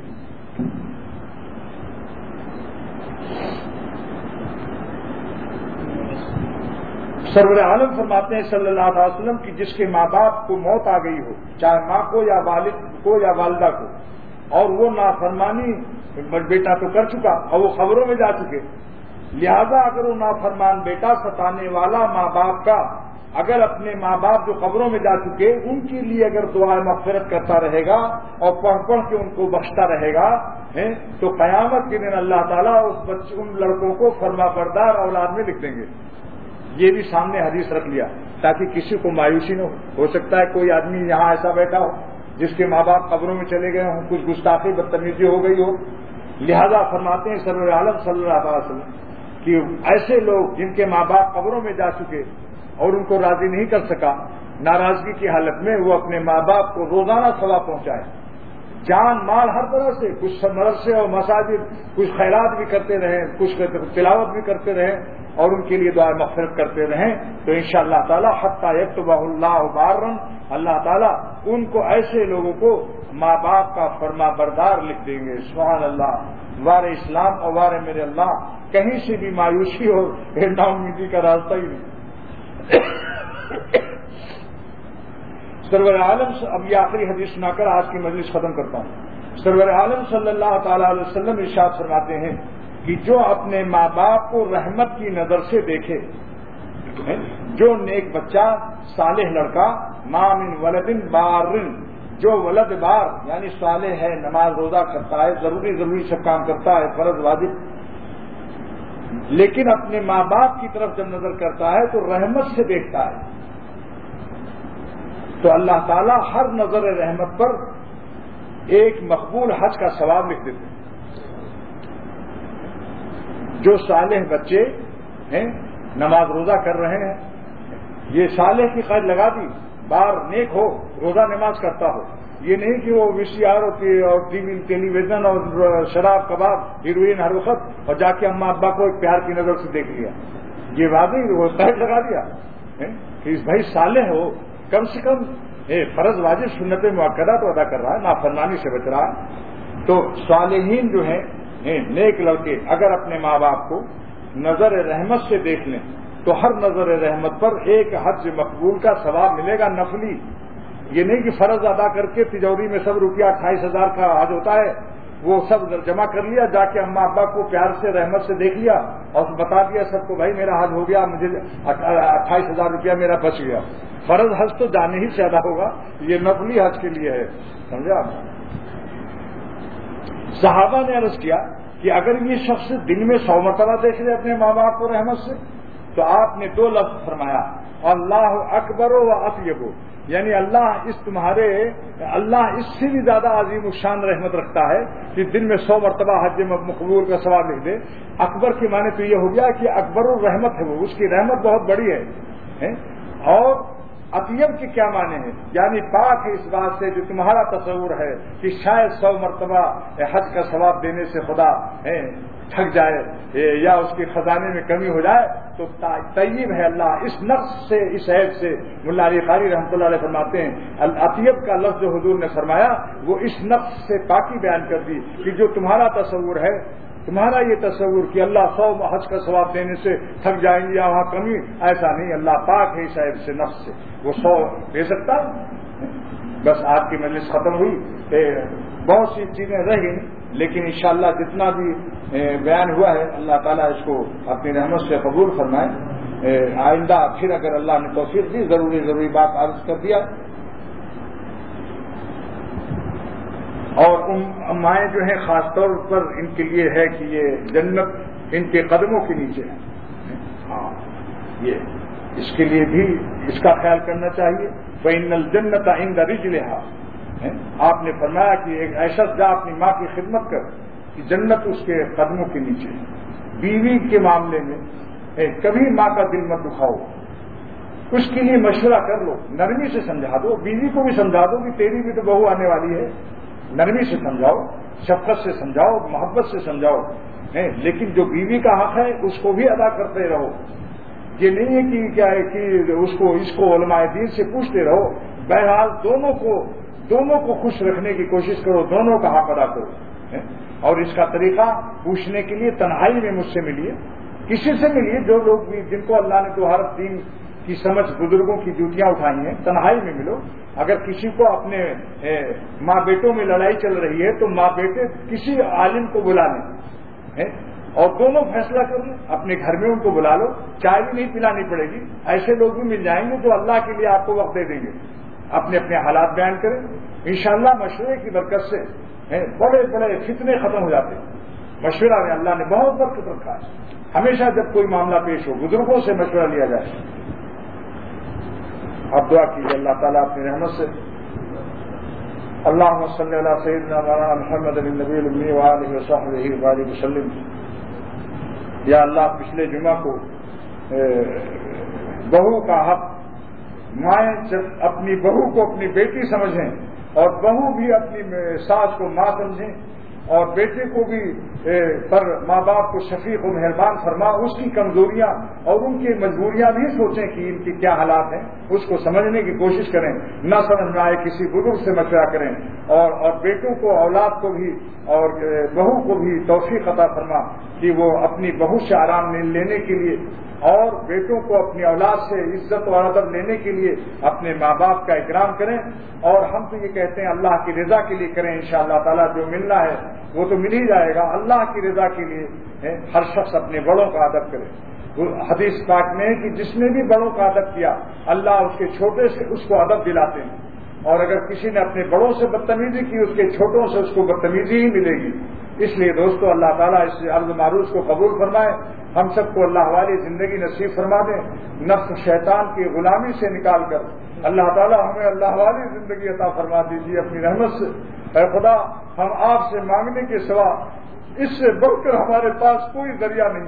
سرور عالم فرماتے ہیں صلی اللہ علیہ وسلم کہ جس کے ماں باپ کو موت آ گئی ہو، چاہے ماں کو یا والد کو یا والدہ کو، اور وہ نافرمانی بیٹا تو کر چکا اور وہ خبروں میں جا چکے، لہذا اگر وہ نافرمان بیٹا ستانے والا ماں باپ کا اگر اپنے ماں باپ جو قبروں میں جا چکے ان کے لیے اگر دعائے مغفرت کرتا رہے گا اور پڑھ پڑھ کے ان کو بخشتا رہے گا تو قیامت کے دن اللہ تعالیٰ ان لڑکوں کو فرما بردار اولاد میں لکھ دیں گے. یہ بھی سامنے حدیث رکھ لیا تاکہ کسی کو مایوسی نہ ہو سکتا ہے کوئی آدمی یہاں ایسا بیٹھا ہو جس کے ماں باپ قبروں میں چلے گئے ہوں، کچھ گستاخی بدتمیزی ہو گئی ہو. لہذا فرماتے ہیں سرور عالم صلی اللہ علیہ وسلم کہ ایسے لوگ جن کے ماں باپ قبروں میں جا چکے اور ان کو راضی نہیں کر سکا، ناراضگی کی حالت میں وہ اپنے ماں باپ کو روزانہ ثواب پہنچائے، جان مال ہر طرح سے، کچھ مدرسے اور مساجد، کچھ خیرات بھی کرتے رہیں، کچھ تلاوت بھی کرتے رہیں اور ان کے لیے دعا مغفرت کرتے رہیں، تو انشاءاللہ تعالی حتی یکتبہ اللہ بارن، اللہ تعالیٰ ان کو ایسے لوگوں کو ماں باپ کا فرما بردار لکھ دیں گے. سبحان اللہ. وار اسلام اور وار میرے اللہ، کہیں سے بھی مایوسی اور نا امیدی کا راستہ ہی نہیں. سرور عالم، اب یہ آخری حدیث سنا کر آج کی مجلس ختم کرتا ہوں. سرور عالم صلی اللہ تعالی علیہ وسلم ارشاد فرماتے ہیں کہ جو اپنے ماں باپ کو رحمت کی نظر سے دیکھے، جو نیک بچہ صالح لڑکا، ما من ولد بار، جو ولد بار یعنی صالح ہے، نماز روزہ کرتا ہے، ضروری سب کام کرتا ہے، فرض واجب، لیکن اپنے ماں باپ کی طرف جب نظر کرتا ہے تو رحمت سے دیکھتا ہے، تو اللہ تعالیٰ ہر نظر رحمت پر ایک مقبول حج کا ثواب لکھ دیتے ہیں. جو صالح بچے ہیں نماز روزہ کر رہے ہیں، یہ صالح کی قید لگا دی، بار نیک ہو، روزہ نماز کرتا ہو، یہ نہیں کہ وہ وی سی آر اور ٹیلی ویژن اور شراب کباب ہیروئن ہر وقت اور جا کے اماں ابا کو ایک پیار کی نظر سے دیکھ لیا. یہ واضح وہ قید لگا دیا کہ بھائی صالح ہو، کم سے کم فرض واجب سنت مؤکدہ تو ادا کر رہا ہے، نافرمانی سے بچ رہا ہے. تو صالحین جو ہیں نیک لڑکے اگر اپنے ماں باپ کو نظر رحمت سے دیکھ لیں تو ہر نظر رحمت پر ایک حج مقبول کا ثواب ملے گا نفلی. یہ نہیں کہ فرض ادا کر کے تجوری میں سب روپیہ 28,000 کا حج ہوتا ہے وہ سب جمع کر لیا، جا کے اماں ابا کو پیار سے رحمت سے دیکھ لیا اور بتا دیا سب کو بھائی میرا حج ہو گیا، مجھے 28,000 روپیہ میرا بچ گیا. فرض حج تو جانے ہی سے ادا ہوگا، یہ نفلی حج کے لیے ہے. سمجھا؟ صحابہ نے عرض کیا کہ اگر یہ شخص دن میں 100 مرتبہ دیکھ لے اپنے ماں باپ کو رحمت سے تو آپ نے 2 لفظ فرمایا، اللہ اکبر و اطیب، یعنی اللہ اس سے بھی زیادہ عظیم الشان رحمت رکھتا ہے کہ دن میں 100 مرتبہ حج مقبول کا ثواب لکھ دے. اکبر کے معنی تو یہ ہو گیا کہ اکبر الرحمت ہے، وہ اس کی رحمت بہت بڑی ہے. اور اطیب کے کیا معنی ہے؟ یعنی پاک ہے اس بات سے جو تمہارا تصور ہے کہ شاید 100 مرتبہ حج کا ثواب دینے سے خدا تھک جائے یا اس کے خزانے میں کمی ہو جائے، تو طیب ہے اللہ. اس نقص سے، اس عیب سے ملا علی قاری رحمۃ اللہ علیہ فرماتے ہیں الاطیب کا لفظ جو حضور نے فرمایا وہ اس نقص سے پاکی بیان کر دی کہ جو تمہارا تصور ہے، تمہارا یہ تصور کہ اللہ 100 حج کا ثواب دینے سے تھک جائیں گے یا وہاں کمی، ایسا نہیں. اللہ پاک ہے اس عیب سے، نفس سے، وہ 100 دے سکتا. بس آج کی مجلس ختم ہوئی، بہت سی چیزیں رہ گئیں لیکن انشاءاللہ جتنا بھی بیان ہوا ہے اللہ تعالیٰ اس کو اپنی رحمت سے قبول فرمائے. آئندہ پھر اگر اللہ نے توفیق دی ضروری بات عرض کر دیا. اور ان مائیں جو ہیں خاص طور پر ان کے لیے ہے کہ یہ جنت ان کے قدموں کے نیچے ہے. ہاں، یہ اس کے لیے بھی اس کا خیال کرنا چاہیے. فإن الجنت عند رجلها، آپ نے فرمایا کہ ایک ایسا جا اپنی ماں کی خدمت کر کہ جنت اس کے قدموں کے نیچے ہے. بیوی کے معاملے میں کبھی ماں کا دل مت دکھاؤ، اس کے لیے مشورہ کر لو، نرمی سے سمجھا دو، بیوی کو بھی سمجھا دو کہ تیری بھی تو بہو آنے والی ہے، نرمی سے سمجھاؤ، شفقت سے سمجھاؤ، محبت سے سمجھاؤ، لیکن جو بیوی کا حق ہے اس کو بھی ادا کرتے رہو. یہ نہیں ہے کہ کیا ہے کہ اس کو علماء دین سے پوچھتے رہو. بہرحال دونوں کو خوش رکھنے کی کوشش کرو، دونوں کا حق ادا کرو. اور اس کا طریقہ پوچھنے کے لیے تنہائی میں مجھ سے ملیے، کسی سے ملیے، جو لوگ بھی جن کو اللہ نے تو ہر دین کی سمجھ بزرگوں کی ڈیوٹیاں اٹھائی ہیں، تنہائی میں ملو. اگر کسی کو اپنے ماں بیٹوں میں لڑائی چل رہی ہے تو ماں بیٹے کسی عالم کو بلا لیں اور دونوں فیصلہ کر لیں. اپنے گھر میں ان کو بلا لو، چائے بھی نہیں پلانی پڑے گی. ایسے لوگ بھی مل جائیں گے جو اللہ کے لیے آپ کو وقت دے دیں گے. اپنے اپنے حالات بیان کریں، انشاءاللہ مشورے کی برکت سے بڑے بڑے فتنے ختم ہو جاتے ہیں. مشورہ میں اللہ نے بہت برکت رکھا ہے. ہمیشہ جب کوئی معاملہ پیش ہو بزرگوں سے مشورہ لیا جائے. اب دعا کیجیے اللہ تعالیٰ اپنی رحمت سے. اللہم صلی علی سیدنا مولانا محمد النبی الامی وآلہ وصحبہ وبارک وسلم. یا اللہ پچھلے جمعہ کو بہو کا حق، مائیں جب اپنی بہو کو اپنی بیٹی سمجھیں اور بہو بھی اپنی ساس کو ماں سمجھیں اور بیٹے کو بھی پر ماں باپ کو شفیق و مہربان فرما. اس کی کمزوریاں اور ان کی مجبوریاں بھی سوچیں کہ ان کی کیا حالات ہیں، اس کو سمجھنے کی کوشش کریں. نہ سمجھ میں آئے کسی بزرگ سے مشورہ کریں. اور بیٹوں کو، اولاد کو بھی اور بہو کو بھی توفیق عطا فرما کہ وہ اپنی بہو سے آرام لینے کے لیے اور بیٹوں کو اپنی اولاد سے عزت و ادب لینے کے لیے اپنے ماں باپ کا اکرام کریں. اور ہم تو یہ کہتے ہیں اللہ کی رضا کے لیے کریں. انشاءاللہ تعالیٰ جو ملنا ہے وہ تو مل ہی جائے گا. اللہ کی رضا کے لیے ہر شخص اپنے بڑوں کا ادب کرے. حدیث پاک میں ہے کہ جس نے بھی بڑوں کا ادب کیا اللہ اس کے چھوٹے سے اس کو ادب دلاتے ہیں. اور اگر کسی نے اپنے بڑوں سے بدتمیزی کی اس کے چھوٹوں سے اس کو بدتمیزی ہی ملے گی. اس لیے دوستو اللہ تعالیٰ اس عرض معروف کو قبول فرمائے. ہم سب کو اللہ والی زندگی نصیب فرما دیں. نفس شیطان کی غلامی سے نکال کر اللہ تعالیٰ ہمیں اللہ والی زندگی عطا فرما دیجیے اپنی رحمت سے. اے خدا، ہم آپ سے مانگنے کے سوا اس سے بڑھ کر ہمارے پاس کوئی ذریعہ نہیں.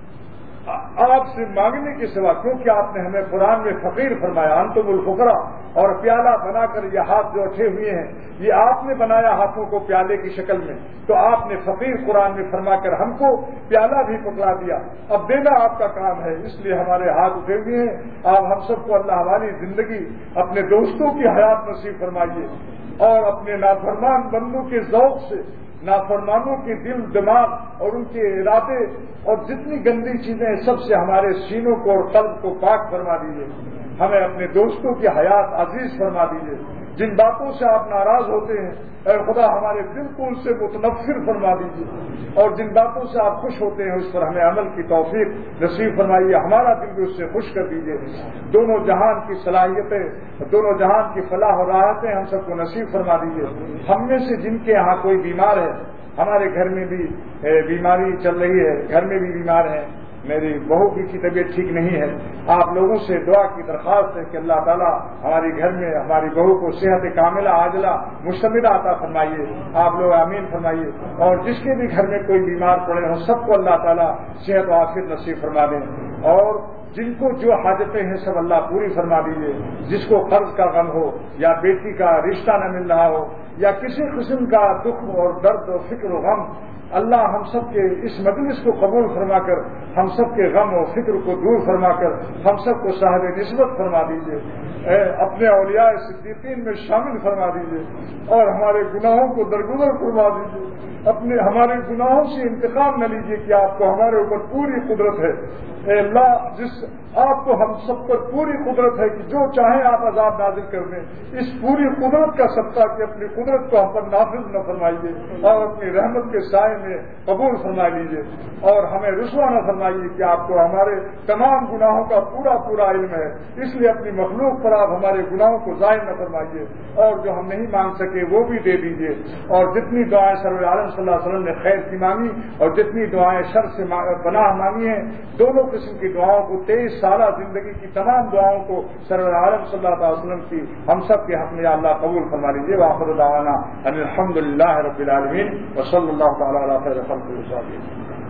آپ سے مانگنے کے سوا، کیونکہ آپ نے ہمیں قرآن میں فقیر فرمایا، انتم الفقراء. اور پیالہ بنا کر یہ ہاتھ جو اٹھے ہوئے ہیں یہ آپ نے بنایا ہاتھوں کو پیالے کی شکل میں، تو آپ نے فقیر قرآن میں فرما کر ہم کو پیالہ بھی پکڑا دیا. اب دینا آپ کا کام ہے، اس لیے ہمارے ہاتھ اٹھے ہوئے ہیں. آپ ہم سب کو اللہ والی زندگی، اپنے دوستوں کی حیات نصیب فرمائیے اور اپنے نافرمان بندوں کے ذوق سے نافرمانوں کے دل، دماغ اور ان کے ارادے اور جتنی گندی چیزیں سب سے ہمارے سینوں کو اور قلب کو پاک فرما دیجیے. ہمیں اپنے دوستوں کی حیات عزیز فرما دیجیے. جن باتوں سے آپ ناراض ہوتے ہیں اے خدا ہمارے دل کو ان سے متنفر فرما دیجیے. اور جن باتوں سے آپ خوش ہوتے ہیں اس پر ہمیں عمل کی توفیق نصیب فرمائیے. ہمارا دل بھی اس سے خوش کر دیجیے. دونوں جہان کی صلاحیتیں، دونوں جہان کی فلاح و راحتیں ہم سب کو نصیب فرما دیجیے. ہم میں سے جن کے یہاں کوئی بیمار ہے، ہمارے گھر میں بھی بیماری چل رہی ہے، گھر میں بھی بیمار ہیں، میری بہو کی طبیعت ٹھیک نہیں ہے. آپ لوگوں سے دعا کی درخواست ہے کہ اللہ تعالیٰ ہماری گھر میں ہماری بہو کو صحت کاملہ عاجلہ مشتملہ عطا فرمائیے. آپ لوگ آمین فرمائیے. اور جس کے بھی گھر میں کوئی بیمار پڑے ہوں سب کو اللہ تعالیٰ صحت و عافیت نصیب فرما دیں. اور جن کو جو حاجتیں ہیں سب اللہ پوری فرما دیجیے. جس کو قرض کا غم ہو یا بیٹی کا رشتہ نہ مل رہا ہو یا کسی قسم کا دکھ اور درد و فکر و غم، اللہ ہم سب کے اس مجلس کو قبول فرما کر ہم سب کے غم و فکر کو دور فرما کر ہم سب کو صاحب نسبت فرما دیجیے. اپنے اولیاء صدیقین میں شامل فرما دیجیے اور ہمارے گناہوں کو درگزر فرما دیجیے. ہمارے گناہوں سے انتقام نہ لیجیے کہ آپ کو ہمارے اوپر پوری قدرت ہے. اے اللہ، جس آپ کو ہم سب پر پوری قدرت ہے کہ جو چاہیں آپ عذاب نازل کر دیں. اس پوری قدرت کا صدقہ کہ اپنی قدرت کو ہم پر نافذ نہ فرمائیے اور اپنی رحمت کے سائے میں قبول فرما لیجیے. اور ہمیں رسوا نہ فرمائیے کہ آپ کو ہمارے تمام گناہوں کا پورا علم ہے، اس لیے اپنی مخلوق پر آپ ہمارے گناہوں کو ضائع نہ فرمائیے. اور جو ہم نہیں مانگ سکے وہ بھی دے دیجیے. اور جتنی دعائیں سرور عالم صلی اللہ علیہ وسلم نے خیر کی مانگی اور جتنی دعائیں شر سے پناہ مانگی ہیں، دونوں قسم کی دعاؤں کو 23 سالہ زندگی کی تمام دعاؤں کو سرور عالم صلی اللہ علیہ وسلم کی ہم سب کے حق میں اللہ قبول فرما لیجیے. وآخر دعوانا ان الحمد للہ رب العالمین وصلی اللہ تعالی علی خیر خلقہ.